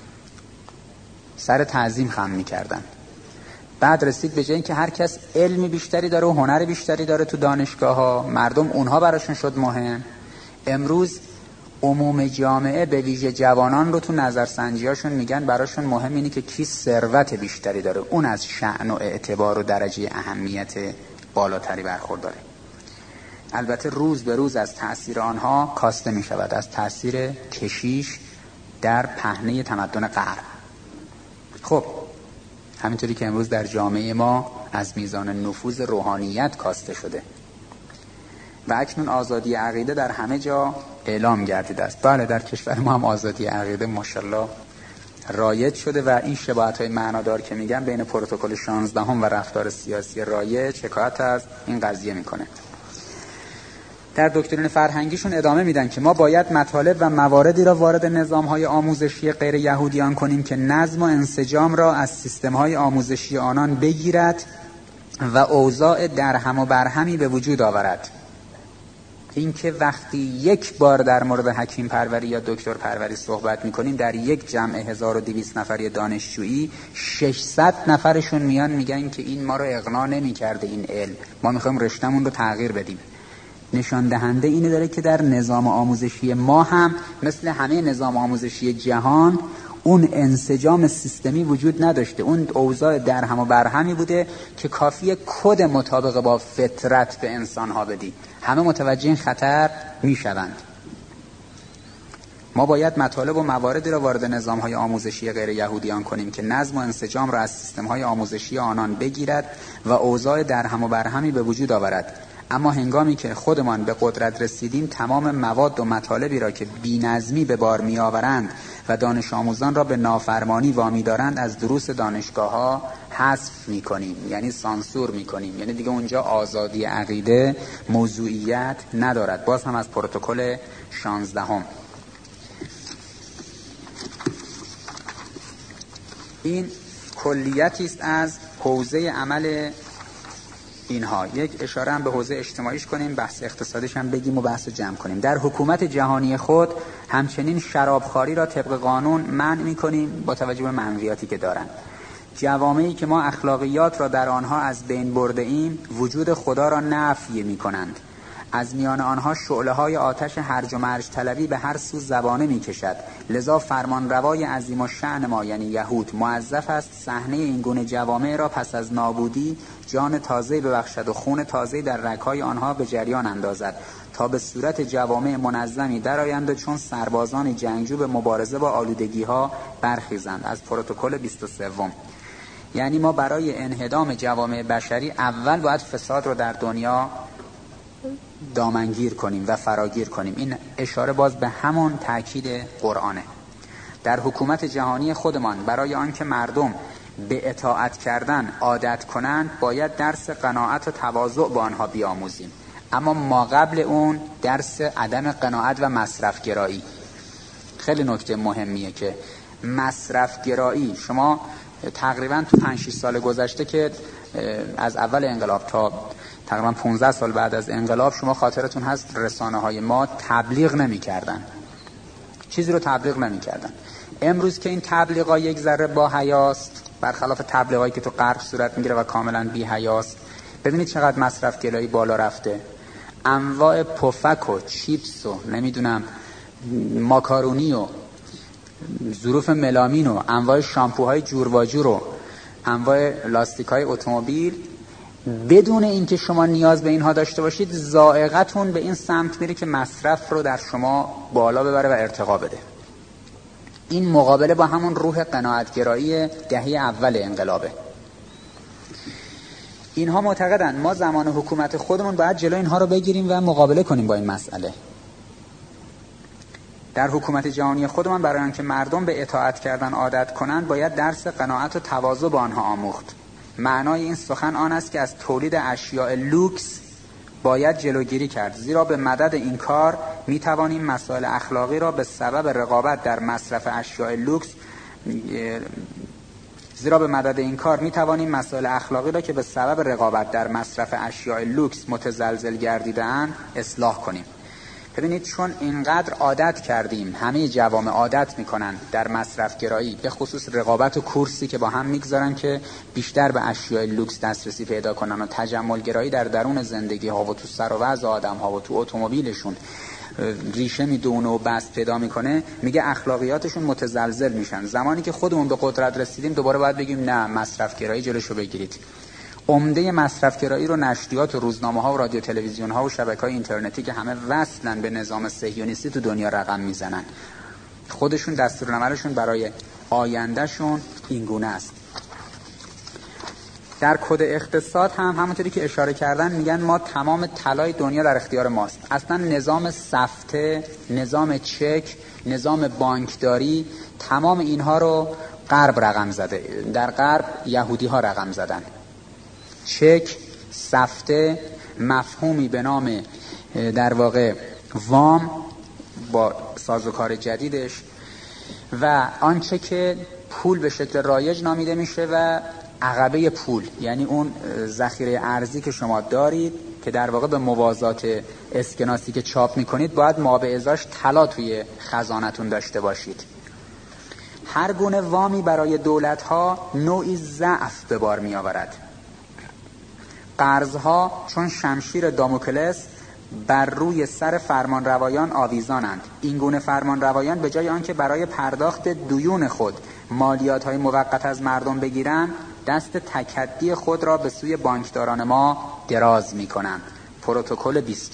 سر تعظیم خم میکردن. بعد رسید به جای اینکه هر کس علم بیشتری داره و هنر بیشتری داره تو دانشگاه ها، مردم اونها براشون شد مهم. امروز عموم جامعه به ویژه جوانان رو تو نظرسنجیاشون میگن براشون مهم اینه که کی ثروت بیشتری داره، اون از شأن و اعتبار و درجه اهمیت بالاتری برخورداره. البته روز به روز از تأثیر آنها کاسته میشود، از تأثیر کشیش در پهنه تمدن غرب. خب همینطوری که امروز در جامعه ما از میزان نفوذ روحانیت کاسته شده و اکنون آزادی عقیده در همه جا اعلام گردیده است. بله، در کشور ما هم آزادی عقیده ماشاءالله رایج شده و این شباهت‌های معنادار که میگن بین پروتکل 16 و رفتار سیاسی رایج حکایت از این قضیه میکنه. در دکترین فرهنگیشون ادامه میدن که ما باید مطالب و مواردی را وارد نظام‌های آموزشی غیر یهودیان کنیم که نظم و انسجام را از سیستم‌های آموزشی آنان بگیرد و اوضاع درهم و برهمی به وجود آورد. این که وقتی یک بار در مورد حکیم پروری یا دکتر پروری صحبت میکنیم، در یک جمع 1200 نفری دانشجویی 600 نفرشون میان میگن که این ما رو اقناع نمیکرده این علم، ما میخوایم رشته‌مون رو تغییر بدیم. نشان دهنده اینه داره که در نظام آموزشی ما هم مثل همه نظام آموزشی جهان اون انسجام سیستمی وجود نداشته. اون اوضاع درهم و برهمی بوده که کافیه کد مطابق با فطرت به انسان‌ها بدی، همه متوجه این خطر میشوند. ما باید مطالب و مواردی را وارد نظام‌های آموزشی غیر یهودیان کنیم که نظم و انسجام را از سیستم‌های آموزشی آنان بگیرد و اوضاع درهم و برهمی به وجود آورد. اما هنگامی که خودمان به قدرت رسیدیم، تمام مواد و مطالبی را که بی‌نظمی به بار می‌آورند و دانش آموزان را به نافرمانی وامی دارند از دروس دانشگاه‌ها حذف می‌کنیم، یعنی سانسور می‌کنیم. یعنی دیگه اونجا آزادی عقیده موضوعیت ندارد. باز هم از پروتکل 16. این کلیتی است از حوزه عمل اینها. یک اشاره هم به حوزه اجتماعیش کنیم، بحث اقتصادیش هم بگیم و بحث جمع کنیم. در حکومت جهانی خود همچنین شرابخواری را طبق قانون منع می‌کنیم با توجه به منویاتی که دارن. جوامعی که ما اخلاقیات را در آنها از بین برده ایم وجود خدا را نفی می‌کنند. از میان آنها شعله‌های آتش هرج و مرج طلبی به هر سو زبانه می‌کشد. لذا فرمانروای عظیم الشأن ما یعنی یهود موظف است صحنه این گونه جوامع را پس از نابودی جان تازه ببخشد و خون تازه در رگ‌های آنها به جریان اندازد تا به صورت جوامع منظمی درآیند و چون سربازان جنگجو به مبارزه با آلودگی‌ها برخیزند. از پروتکل 23. یعنی ما برای انهدام جوامع بشری اول باید فساد رو در دنیا دامنگیر کنیم و فراگیر کنیم. این اشاره باز به همون تأکید قرآنه. در حکومت جهانی خودمان برای آنکه مردم به اطاعت کردن عادت کنند باید درس قناعت و تواضع با آنها بیاموزیم. اما ما قبل اون درس عدم قناعت و مصرف گرایی. خیلی نکته مهمیه که مصرف گرایی، شما تقریبا تو 5-6 سال گذشته که از اول انقلاب تا تقریبا 15 سال بعد از انقلاب، شما خاطرتون هست رسانه های ما تبلیغ نمی کردن، چیزی رو تبلیغ نمی کردن. امروز که این تبلیغا یک ذره با حیاست، برخلاف تبلیغایی که تو غرب صورت میگیره و کاملا بی حیاست، ببینید چقدر مصرف گرایی بالا رفته. انواع پفک و چیپس و نمیدونم ماکارونی و ظروف ملامین و انواع شامپوهای جور و جور و انواع لاستیک‌های اتومبیل، بدون اینکه شما نیاز به اینها داشته باشید ذائقتون به این سمت میره که مصرف رو در شما بالا ببره و ارتقا بده. این مقابله با همون روح قناعتگرایی دهه اول انقلابه. اینها معتقدن ما زمان حکومت خودمون باید جلو اینها رو بگیریم و مقابله کنیم با این مسئله. در حکومت جهانی خودمان برای آنکه مردم به اطاعت کردن عادت کنند باید درس قناعت و تواضع با آنها آموخت. معنای این سخن آن است که از تولید اشیاء لوکس باید جلوگیری کرد، زیرا به مدد این کار می توانیم مسائل اخلاقی را به سبب رقابت در مصرف اشیاء لوکس که به سبب رقابت در مصرف اشیاء لوکس متزلزل گردیده‌اند اصلاح کنیم. ببینید چون اینقدر عادت کردیم، همه جوامع عادت میکنن در مصرف گرایی، به خصوص رقابت و کورسی که با هم میگذارن که بیشتر به اشیاء لوکس دسترسی پیدا کنن و تجمل گرایی در درون زندگی ها و تو سر و وضع آدم ها و تو اتومبیلشون ریشه میدونه و بست پیدا میکنه، میگه اخلاقیاتشون متزلزل میشن. زمانی که خودمون به قدرت رسیدیم دوباره باید بگیم نه، مصرف گرایی جلوشو بگیرید. عمده مصرف گرایی رو نشریات و روزنامه ها و رادیو تلویزیون ها و شبکه‌های اینترنتی که همه وصلن به نظام صهیونیستی تو دنیا رقم میزنن. خودشون دستورالعملشون برای آیندهشون این گونه است. در کد اقتصاد هم همونطوری که اشاره کردن میگن ما تمام طلای دنیا در اختیار ماست. اصلا نظام سفته، نظام چک، نظام بانکداری، تمام اینها رو غرب رقم زده. در غرب یهودی ها رقم زدن. چک، سفته، مفهومی به نام در واقع وام با سازوکار جدیدش و آنچه که پول به شکل رایج نامیده میشه و عقبه پول، یعنی اون ذخیره ارزی که شما دارید که در واقع به موازات اسکناسی که چاپ میکنید باید ما به ازاش طلا توی خزانتون داشته باشید. هر گونه وامی برای دولت‌ها نوعی ضعف به بار میآورد. قرضها چون شمشیر داموکلس بر روی سر فرمانروایان آویزانند. این گونه فرمانروایان به جای آنکه برای پرداخت دیون خود مالیات‌های موقت از مردم بگیرند، دست تکدی خود را به سوی بانکداران ما دراز می‌کنند. پروتکل 20.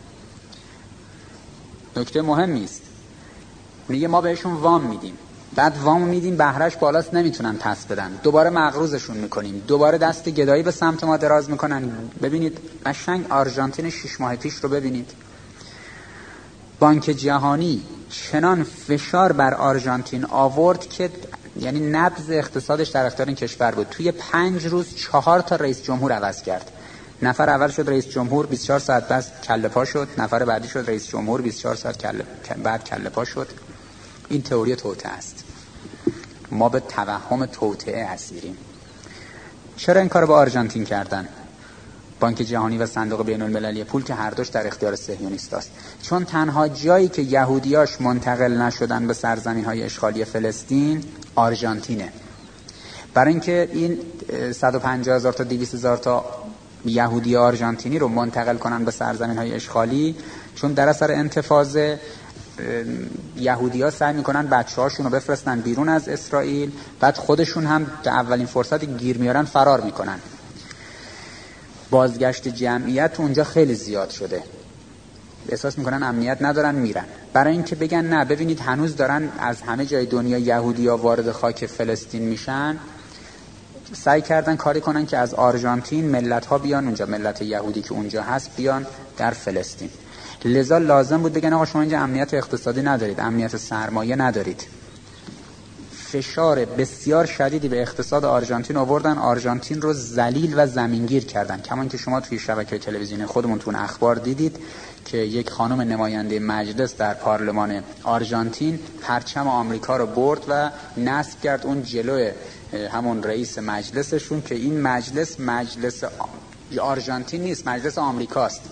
نکته مهمی است. میگه ما بهشون وام میدیم، بعد وام میدیم بهرهش بالاست نمیتونن پس بدن، دوباره مقروضشون میکنیم، دوباره دست گدایی به سمت ما دراز میکنن. ببینید قشنگ آرژانتین 6 ماه پیش رو ببینید. بانک جهانی چنان فشار بر آرژانتین آورد که یعنی نبض اقتصادش در اختیار این کشور بود. توی 5 روز 4 تا رئیس جمهور عوض کرد. نفر اول شد رئیس جمهور، 24 ساعت بعد کله پا شد. نفر بعدی شد رئیس جمهور، 24 ساعت بعد کله پا شد. این تئوری توطئه است. ما به توهم توطئه اسیریم. چرا این کارو با آرژانتین کردن؟ بانک جهانی و صندوق بین المللی پول که هر دوش در اختیار صهیونیستاست. چون تنها جایی که یهودیاش منتقل نشدن به سرزمین‌های اشغالی فلسطین آرژانتینه. برای اینکه این 150,000 تا 200,000 تا یهودی آرژانتینی رو منتقل کنن به سرزمین‌های اشغالی، چون در اثر انتفاضه یهودی‌ها سعی می‌کنن بچه‌هاشون رو بفرستن بیرون از اسرائیل، بعد خودشون هم در اولین فرصت گیر میارن فرار می‌کنن. بازگشت جمعیت اونجا خیلی زیاد شده. احساس می‌کنن امنیت ندارن میرن. برای اینکه بگن نه ببینید هنوز دارن از همه جای دنیا یهودی‌ها وارد خاک فلسطین میشن، سعی کردن کاری کنن که از آرژانتین ملت‌ها بیان اونجا، ملت یهودی که اونجا هست بیان در فلسطین. لذا لازم بود بگن آقا شما اینجا امنیت اقتصادی ندارید، امنیت سرمایه ندارید. فشار بسیار شدیدی به اقتصاد آرژانتین آوردن، آرژانتین رو ذلیل و زمینگیر کردن. کمان که شما توی شبکه تلویزیونی خودمون تو اخبار دیدید که یک خانم نماینده مجلس در پارلمان آرژانتین پرچم آمریکا رو برد و نصب کرد اون جلوی همون رئیس مجلسشون که این مجلس آرژانتین نیست، مجلس آمریکاست.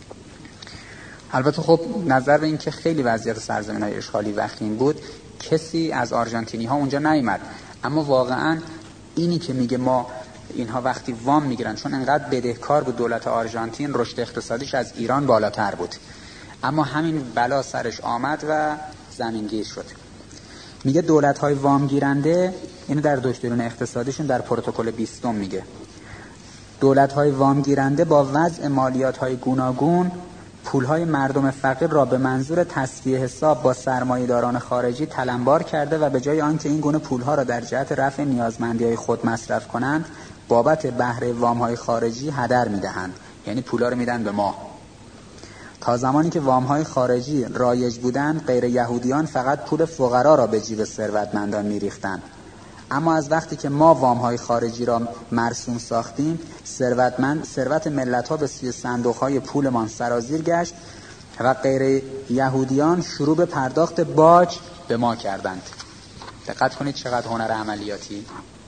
البته خب نظر به این که خیلی وضعیت سرزمین‌های اشغالی وخیم بود، کسی از آرژانتینی‌ها اونجا نیامد. اما واقعاً اینی که میگه ما اینها وقتی وام میگیرن، چون انقدر بدهکار بود دولت آرژانتین، رشد اقتصادیش از ایران بالاتر بود، اما همین بلا سرش آمد و زمینگیر شد. میگه دولت‌های وام گیرنده، اینو در دکترین اقتصادیشون در پروتکل 20 میگه، دولت‌های وام گیرنده با وضع مالیات‌های گوناگون پولهای مردم فقیر را به منظور تسویه حساب با سرمایه‌داران خارجی تلمبار کرده و به جای آنکه این گونه پولها را در جهت رفع نیازمندی‌های خود مصرف کنند، بابت بهره وام‌های خارجی هدر می‌دهند. یعنی پولها رو میدن به ما. تا زمانی که وام‌های خارجی رایج بودند، غیر یهودیان فقط پول فقرا را به جیب ثروتمندان می‌ریختند. اما از وقتی که ما وام‌های خارجی را مرسوم ساختیم، ثروت ملت‌ها به سوی صندوق‌های پولمان سرازیر گشت و غیر یهودیان شروع به پرداخت باج به ما کردند. دقت کنید چقدر هنر عملیاتی.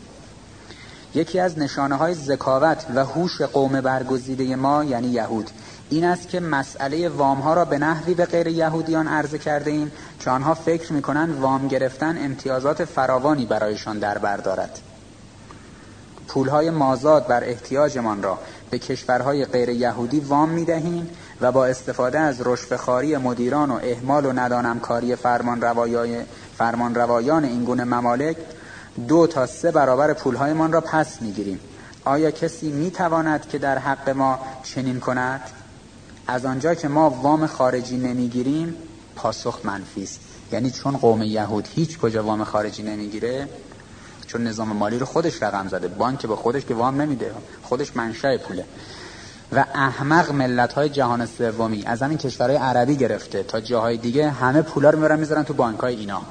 یکی از نشانه‌های ذکاوت و هوش قوم برگزیده ما یعنی یهود این است که مسئله وام‌ها را به نحوی به غیر یهودیان عرضه کرده ایم که آنها فکر می‌کنند وام گرفتن امتیازات فراوانی برایشان در بر دارد. پول‌های مازاد بر احتیاجمان را به کشورهای غیر یهودی وام می‌دهیم و با استفاده از رشوه‌خواری مدیران و اهمال و ندانمکاری فرمانروایان این گونه ممالک 2 تا 3 برابر پول‌هایمان را پس می‌گیریم. آیا کسی می‌تواند که در حق ما چنین کند؟ از آنجا که ما وام خارجی نمیگیریم پاسخ منفی است. یعنی چون قوم یهود هیچ کجا وام خارجی نمیگیره، چون نظام مالی رو خودش رقم زده، بانک به خودش که وام نمیده، خودش منشأ پوله. و احمق ملت‌های جهان سومی از همین کشورهای عربی گرفته تا جاهای دیگه همه پولا رو میبرن میذارن تو بانک‌های اینا.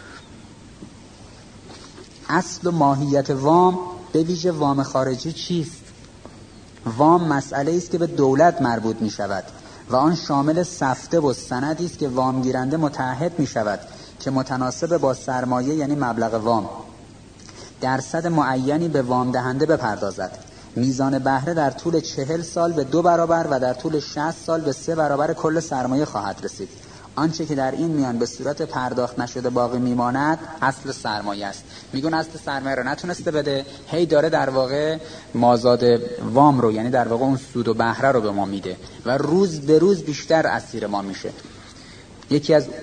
اصل و ماهیت وام به ویژه وام خارجی چیست؟ وام مسئله است که به دولت مربوط می شود و آن شامل سفته و سندی است که وام گیرنده متعهد می شود که متناسب با سرمایه یعنی مبلغ وام درصد معینی به وام دهنده بپردازد. میزان بهره در طول 40 سال به 2 برابر و در طول 60 سال به 3 برابر کل سرمایه خواهد رسید. آنچه که در این میان به صورت پرداخت نشده باقی میماند اصل سرمایه است. میگن اصل سرمایه رو نتونسته بده، هی داره در واقع مازاد وام رو، یعنی در واقع اون سود و بهره رو به ما میده و روز به روز بیشتر اسیر ما میشه. یکی از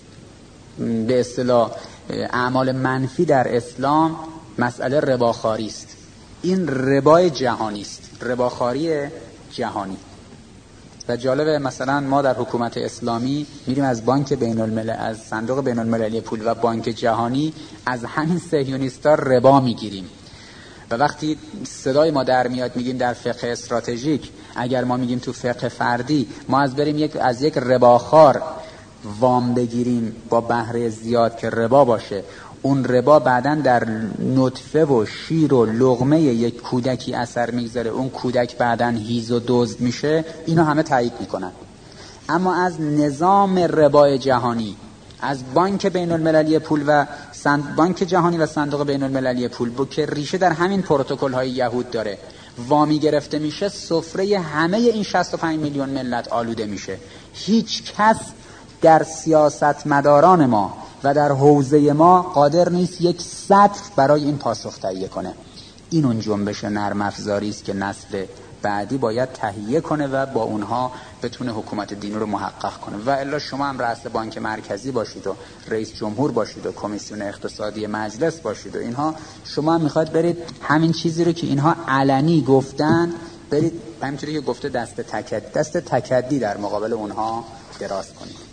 به اصطلاح اعمال منفی در اسلام مسئله رباخواری است. این ربای جهانی است، رباخواری جهانی. و جالبه مثلا ما در حکومت اسلامی میریم از بانک بین الملل، از صندوق بین المللی پول و بانک جهانی از همین صهیونیستا ربا میگیریم و وقتی صدای ما در میاد میگیم در فقه استراتژیک، اگر ما میگیم تو فقه فردی ما از یک رباخوار وام بگیریم با بهره زیاد که ربا باشه، اون ربا بعداً در نطفه و شیر و لقمه یک کودکی اثر میگذاره، اون کودک بعداً هیز و دزد میشه، اینا همه تایید میکنن. اما از نظام ربای جهانی، از بانک بین المللی پول و بانک جهانی و صندوق بین المللی پول که ریشه در همین پروتکل های یهود داره، وامی گرفته میشه، سفره همه این 65 میلیون ملت آلوده میشه. هیچ کس در سیاستمداران ما و در حوزه ما قادر نیست یک سطر برای این پاسخ تهیه کنه. این اون جنبش نرم افزاری است که نسل بعدی باید تهیه کنه و با اونها بتونه حکومت دینی رو محقق کنه. و الا شما هم رئیس بانک مرکزی باشید و رئیس جمهور باشید و کمیسیون اقتصادی مجلس باشید و اینها، شما هم میخواد برید همین چیزی رو که اینها علنی گفتن برید همینطوری که گفته دست تکدی در مقابل اونها دراز کنید.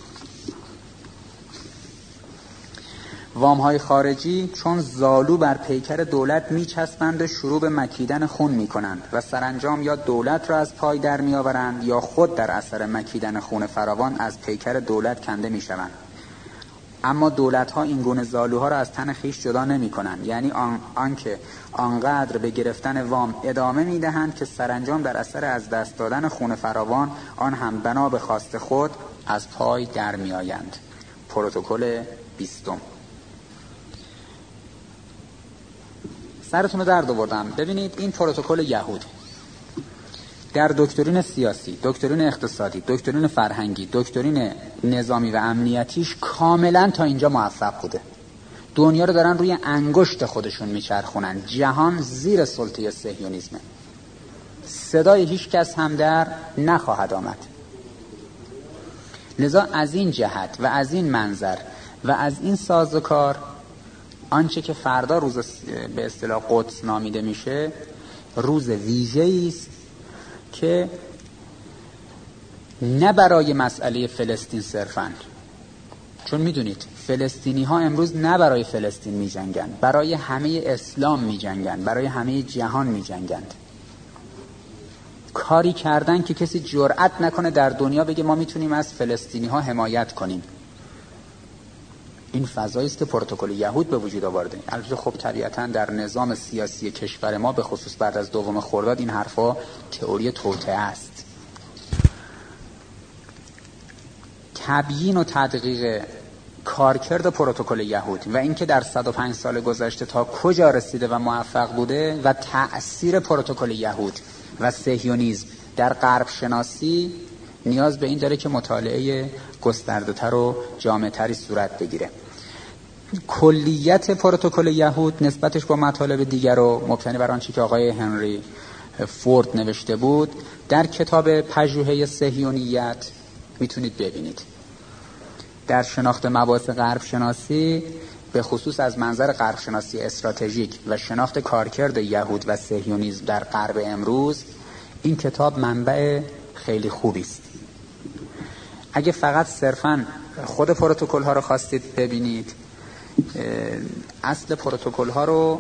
وام‌های خارجی چون زالو بر پیکر دولت میچسبند و شروع به مکیدن خون میکنند و سرانجام یا دولت را از پای در میآورند یا خود در اثر مکیدن خون فراوان از پیکر دولت کنده میشوند. اما دولت‌ها این گونه زالوها را از تن خویش جدا نمی‌کنند، یعنی آنکه آنقدر به گرفتن وام ادامه می‌دهند که سرانجام در اثر از دست دادن خون فراوان آن هم بنا به خواست خود از پای در می‌آیند. پروتکل 20. سرتون رو درد آوردم. ببینید این پروتکل یهود در دکترین سیاسی، دکترین اقتصادی، دکترین فرهنگی، دکترین نظامی و امنیتیش کاملا تا اینجا موفق بوده. دنیا رو دارن روی انگشت خودشون میچرخونن. جهان زیر سلطه صهیونیسمه. صدای هیچ کس هم در نخواهد آمد. لذا از این جهت و از این منظر و از این سازوکار آنچه که فردا روز به اصطلاح قدس نامیده میشه روز ویژه‌ای است که نه برای مسئله فلسطین صرفاً، چون میدونید فلسطینی ها امروز نه برای فلسطین می جنگن، برای همه اسلام می جنگن، برای همه جهان می جنگند. کاری کردن که کسی جرأت نکنه در دنیا بگه ما میتونیم از فلسطینی ها حمایت کنیم. این فضایی است که پروتکل یهود به وجود آورده. البته خب طبیعتاً در نظام سیاسی کشور ما به خصوص بعد از 2 خرداد این حرفا تئوری توطئه است. تبیین و تدقیق کارکرد پروتکل یهود و اینکه در 105 سال گذشته تا کجا رسیده و موفق بوده و تأثیر پروتکل یهود و صهیونیسم در غرب شناسی نیاز به این داره که مطالعه گسترده‌تر و جامع‌تری صورت بگیره. کلیت پروتکل یهود نسبتش با مطالب دیگر رو مبتنی بر آنچه که آقای هنری فورد نوشته بود در کتاب پژوهه صهیونیت میتونید ببینید. در شناخت مباحث غرب شناسی به خصوص از منظر غرب شناسی استراتژیک و شناخت کارکرد یهود و صهیونیسم در غرب امروز این کتاب منبع خیلی خوبی است. اگه فقط صرفاً خود پروتکل ها رو خواستید ببینید، اصل پروتکل ها رو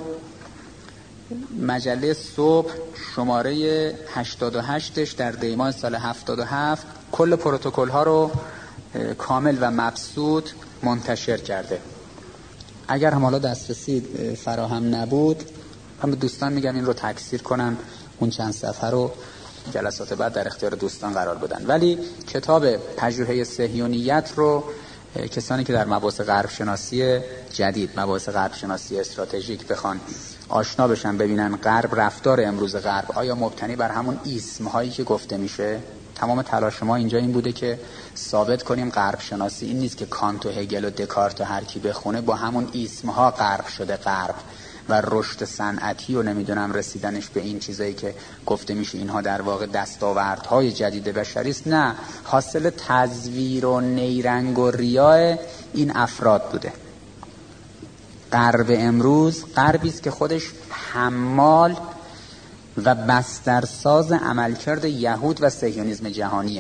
مجله صبح شماره 88ش در دیماه سال 77 کل پروتکل ها رو کامل و مبسوط منتشر کرده. اگر هم حالا دسترسی فراهم نبود هم به دوستان میگم این رو تکثیر کنن، اون چند صفحه رو جلسات بعد در اختیار دوستان قرار بدن. ولی کتاب پژوهه صهیونیت رو کسانی که در مباحث غرب شناسی جدید، مباحث غرب شناسی استراتژیک بخوان آشنا بشن، ببینن غرب، رفتار امروز غرب آیا مبتنی بر همون ایسم هایی که گفته میشه. تمام تلاش ما اینجا این بوده که ثابت کنیم غرب شناسی این نیست که کانت و هگل و دکارت و هر کی بخونه با همون ایسم ها غرب شده غرب و رشد صنعتی و نمیدونم رسیدنش به این چیزایی که گفته میشه اینها در واقع دستاوردهای جدید بشری است. نه، حاصل تزویر و نیرنگ و ریاء این افراد بوده. غرب امروز غربی است که خودش حمال و بسترساز عملکرد یهود و صهیونیسم جهانیه.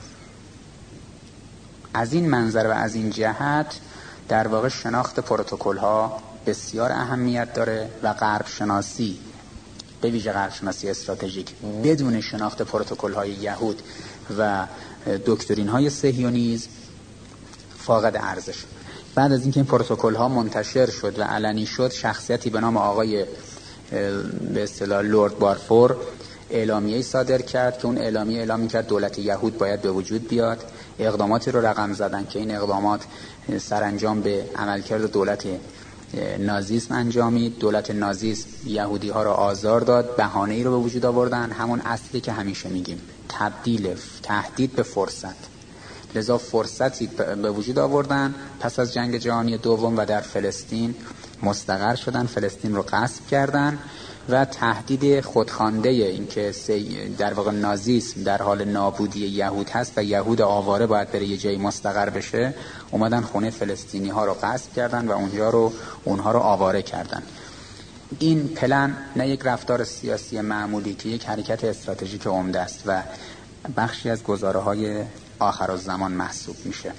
از این منظر و از این جهت در واقع شناخت پروتکل ها بسیار اهمیت داره و غرب شناسی، به ویژه غرب شناسی استراتژیک، بدون شناخت پروتکل های یهود و دکترین های صهیونیسم فاقد ارزش. بعد از اینکه این پروتکل ها منتشر شد و علنی شد، شخصیتی به نام آقای به اصطلاح لورد بارفور اعلامیه‌ای صادر کرد که اون اعلامیه اعلام می‌کرد دولت یهود باید به وجود بیاد. اقداماتی رو رقم زدن که این اقدامات سرانجام به عملکرد دولت نازیسم انجامید. دولت نازیسم یهودی ها رو آزار داد، بهانه‌ای رو به وجود آوردن، همون اصلی که همیشه میگیم، تهدید به فرصت. لذا فرصتی به وجود آوردن پس از جنگ جهانی دوم و در فلسطین مستقر شدن، فلسطین رو غصب کردن و تهدید خودخوانده این که در واقع نازیسم در حال نابودی یهود هست و یهود آواره باید بره یه جایی مستقر بشه، اومدن خونه فلسطینی ها رو غصب کردن و اونها رو آواره کردن. این پلن نه یک رفتار سیاسی معمولی که یک حرکت استراتژیک عمده است و بخشی از گزاره‌های آخرالزمان محسوب میشه.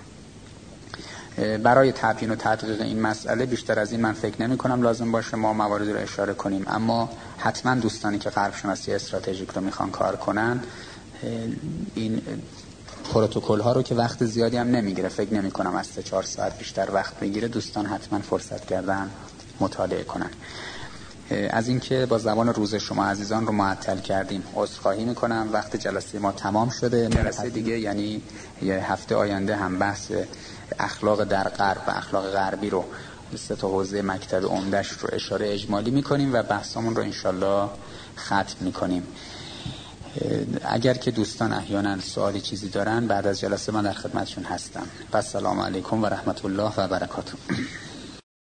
برای تبیین و تدقیق این مسئله بیشتر از این من فکر نمی کنم لازم باشه ما مواردی رو اشاره کنیم، اما حتما دوستانی که غرب شناسی استراتژیک رو میخوان کار کنن این پروتکل ها رو که وقت زیادی هم نمیگیره، فکر نمی کنم از 3-4 ساعت بیشتر وقت بگیره، دوستان حتما فرصت کردن مطالعه کنن. از اینکه با زبان روز شما عزیزان رو معطل کردیم عذرخواهی میکنم. وقت جلسه ما تمام شده. جلسه دیگه یعنی یه هفته آینده هم بحث اخلاق در غرب و اخلاق غربی رو 3 حوزه مکتب عمده‌اش رو اشاره اجمالی میکنیم و بحثمون رو انشالله ختم میکنیم. اگر که دوستان احیانا سوالی چیزی دارن بعد از جلسه من در خدمتشون هستم. و السلام علیکم و رحمت الله و برکاته.